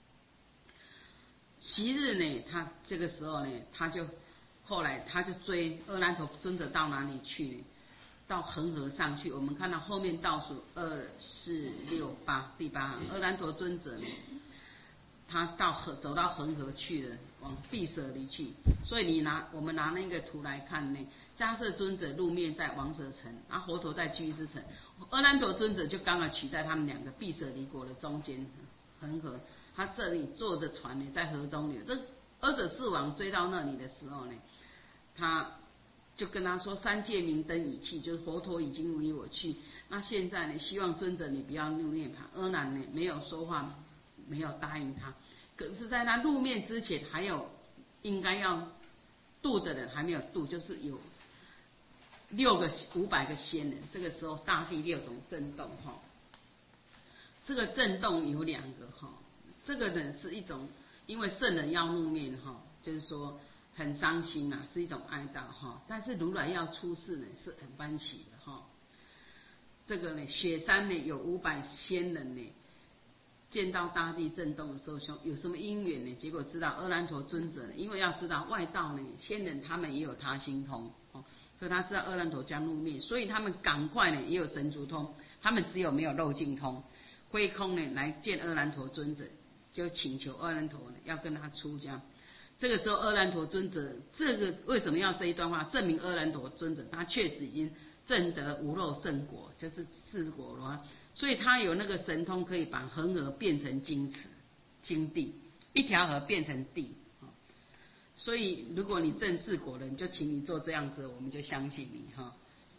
昔日呢，他这个时候呢，他就后来他就追阿难陀尊者到哪里去呢？到恒河上去，我们看到后面倒数二四六八第八行，阿难陀尊者呢，他到河走到恒河去了，往毗舍离去。所以你拿我们拿那个图来看呢，迦叶尊者入灭在王舍城，啊佛陀在居士城，阿难陀尊者就刚好取在他们两个毗舍离国的中间恒河，他这里坐着船呢，在河中流。这阿舍世王追到那里的时候呢，他。就跟他说三界明灯已弃，就是佛陀已经离我去。那现在呢，希望尊者你不要入涅槃。阿难呢没有说话，没有答应他。可是，在他入灭之前，还有应该要度的人还没有度，就是有六个五百个仙人。这个时候，大地六种震动哈。这个震动有两个哈，这个呢是一种，因为圣人要入灭哈，就是说。很伤心啊，是一种哀悼哈。但是如来要出世呢，是很欢喜的哈。这个呢，雪山呢有五百仙人呢，见到大地震动的时候，有什么因缘呢？结果知道阿难陀尊者呢，因为要知道外道呢，仙人他们也有他心通哦，所以他知道阿难陀将入灭，所以他们赶快呢也有神足通，他们只有没有肉尽通，挥空呢来见阿难陀尊者，就请求阿难陀呢要跟他出家。 这个时候阿难陀尊者，这个为什么要这一段话？证明阿难陀尊者他确实已经证得无漏圣果，就是四果罗汉，所以他有那个神通，可以把恒河变成金池、金地，一条河变成地。所以如果你证四果了，你就请你做这样子，我们就相信你哈。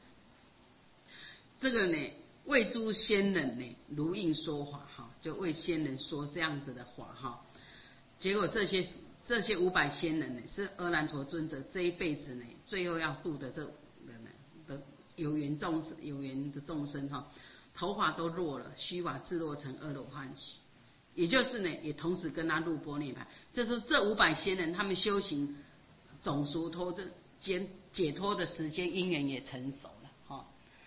这个呢，为诸仙人呢如应说法哈，就为仙人说这样子的话哈。结果这些这些五百仙人呢，是阿难陀尊者这一辈子呢，最后要度的这人呢的有缘众生，有缘的众生哈，头发都落了，须发自落成阿罗汉，也就是呢，也同时跟他入波涅槃。这是这五百仙人他们修行总熟脱这解解脱的时间因缘也成熟了哈。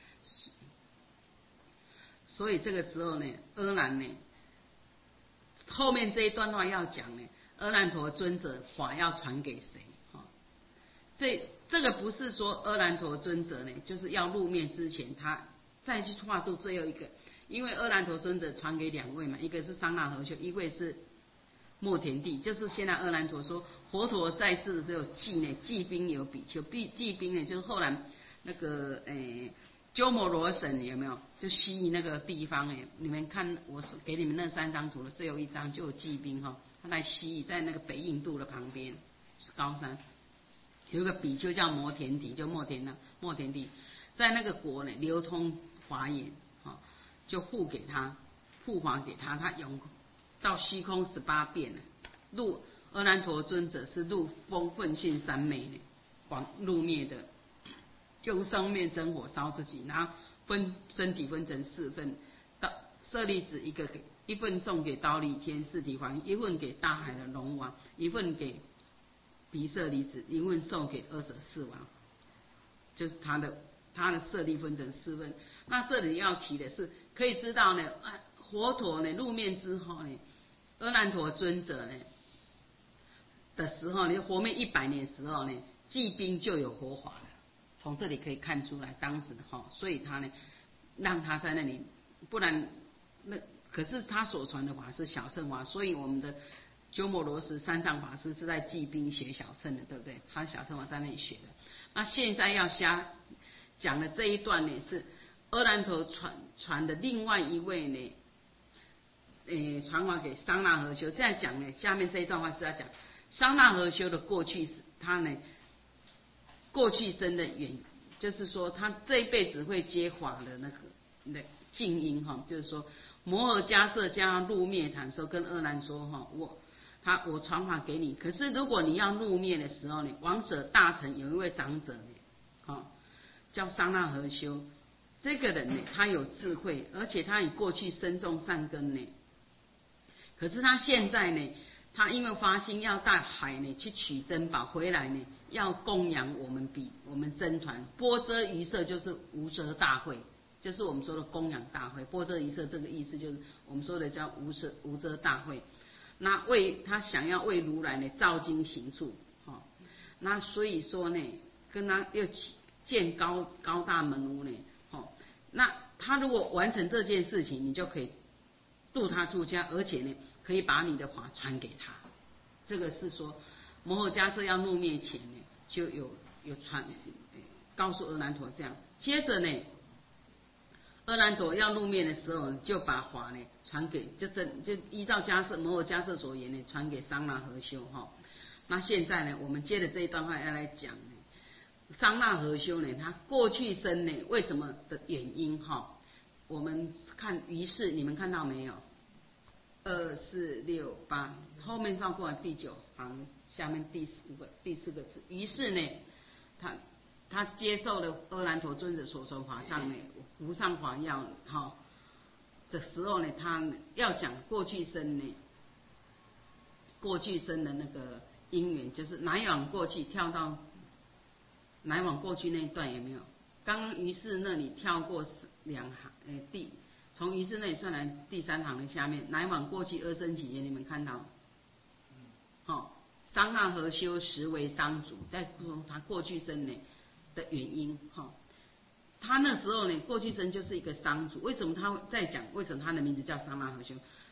所以这个时候呢，阿难呢，后面这一段话要讲呢，阿难陀尊者法要传给谁？哈，这这个不是说阿难陀尊者呢，就是要入灭之前，他再去化度最后一个，因为阿难陀尊者传给两位嘛，一个是桑那和修，一位是莫田地，就是现在阿难陀说佛陀在世的时候祭呢，祭宾有比丘，祭祭宾呢就是后来那个诶。鸠摩罗什有没有？就西域那个地方哎，你们看我给你们那三张图的最后一张就有骑兵哈，他在西域，在那个北印度的旁边是高山，有一个比丘叫摩田底，就莫田呢，莫田地在那个国呢流通华严哈，就护给他，护法给他，他永到虚空十八变呢，入阿难陀尊者是入风奋迅三昧呢，往入灭的。用生灭真火烧自己，然后分身体分成四份，舍利子一个给一份送给忉利天四体王，一份给大海的龙王，一份给毗舍离子，一份送给二舍四王，就是他的他的舍利分成四份。那这里要提的是，可以知道呢，佛陀呢入灭之后呢，阿难陀尊者呢的时候呢，活灭一百年的时候呢，祭宾就有佛法了。从这里可以看出来，当时哈，所以他呢，让他在那里，不然那可是他所传的法是小乘法，所以我们的鸠摩罗什三藏法师是在祭宾学小乘的，对不对？他小乘法在那里学的。那现在要瞎讲的这一段呢，是阿难陀传传的另外一位呢，诶，传法给桑那和修。这样讲呢，下面这一段话是要讲桑那和修的过去是他呢。过去生的缘，就是说他这一辈子会接法的那个那静音哈，就是说摩诃迦叶将要入灭坛时候，跟阿难说哈，我他我传法给你，可是如果你要入灭的时候呢，王舍大臣有一位长者呢，哈，叫桑那和修，这个人呢，他有智慧，而且他以过去深种善根呢，可是他现在呢。他因为发心要到海呢去取珍宝回来呢，要供养我们比我们僧团。波遮余舍就是无遮大会，就是我们说的供养大会。波遮余舍这个意思就是我们说的叫无遮无遮大会。那为他想要为如来呢造经行处，哈，那所以说呢，跟他又建高高大门屋呢，哈，那他如果完成这件事情，你就可以度他出家，而且呢。可以把你的法传给他，这个是说摩诃迦叶要入灭前呢，就有有传告诉阿难陀这样。接着呢，阿难陀要入灭的时候，就把法呢传给，就真就依照迦叶摩诃迦叶所言呢，传给桑那和修哈。那现在呢，我们接着这一段话要来讲呢，桑那和修呢，他过去生呢为什么的原因哈？我们看于是你们看到没有？二四六八，后面上过来第九行下面第四个第四个字。于是呢，他他接受了阿难陀尊者所说法上呢，无上法要哈、哦、的时候呢，他要讲过去生呢，过去生的那个因缘，就是来往过去跳到来往过去那一段有没有？刚刚于是那里跳过两行，诶第。从于是那里算来第三行的下面，来往过去二生起劫，你们看到，哦，桑那和修实为商主，在说他过去生呢的原因，哈、哦，他那时候呢，过去生就是一个商主，为什么他在讲？为什么他的名字叫桑那和修？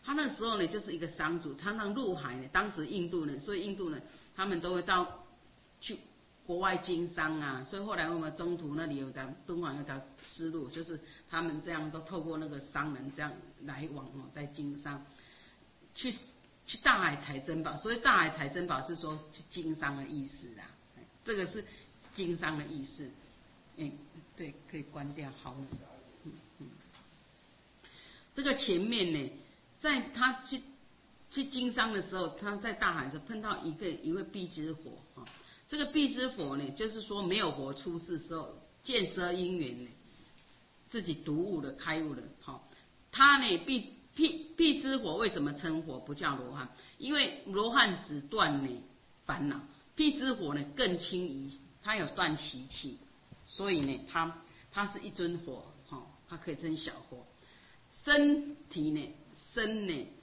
他那时候呢就是一个商主，常常入海呢，当时印度人，所以印度人他们都会到去国外经商啊，所以后来我们中途那里有条敦煌有条丝路，就是他们这样都透过那个商人这样来往哦，在经商，去去大海采珍宝，所以大海采珍宝是说去经商的意思啦，这个是经商的意思。嗯，对，可以关掉，好。嗯嗯，这个前面呢，在他去去经商的时候，他在大海上碰到一个一位辟支佛啊。这个辟支佛呢，就是说没有佛出世时候，见色因缘呢，自己独悟了、开悟了。好，他呢，辟辟辟支佛为什么称佛不叫罗汉？因为罗汉只断呢烦恼，辟支佛呢更轻疑，他有断习气，所以呢，他他是一尊佛，哈，他可以称小佛。身体呢，身呢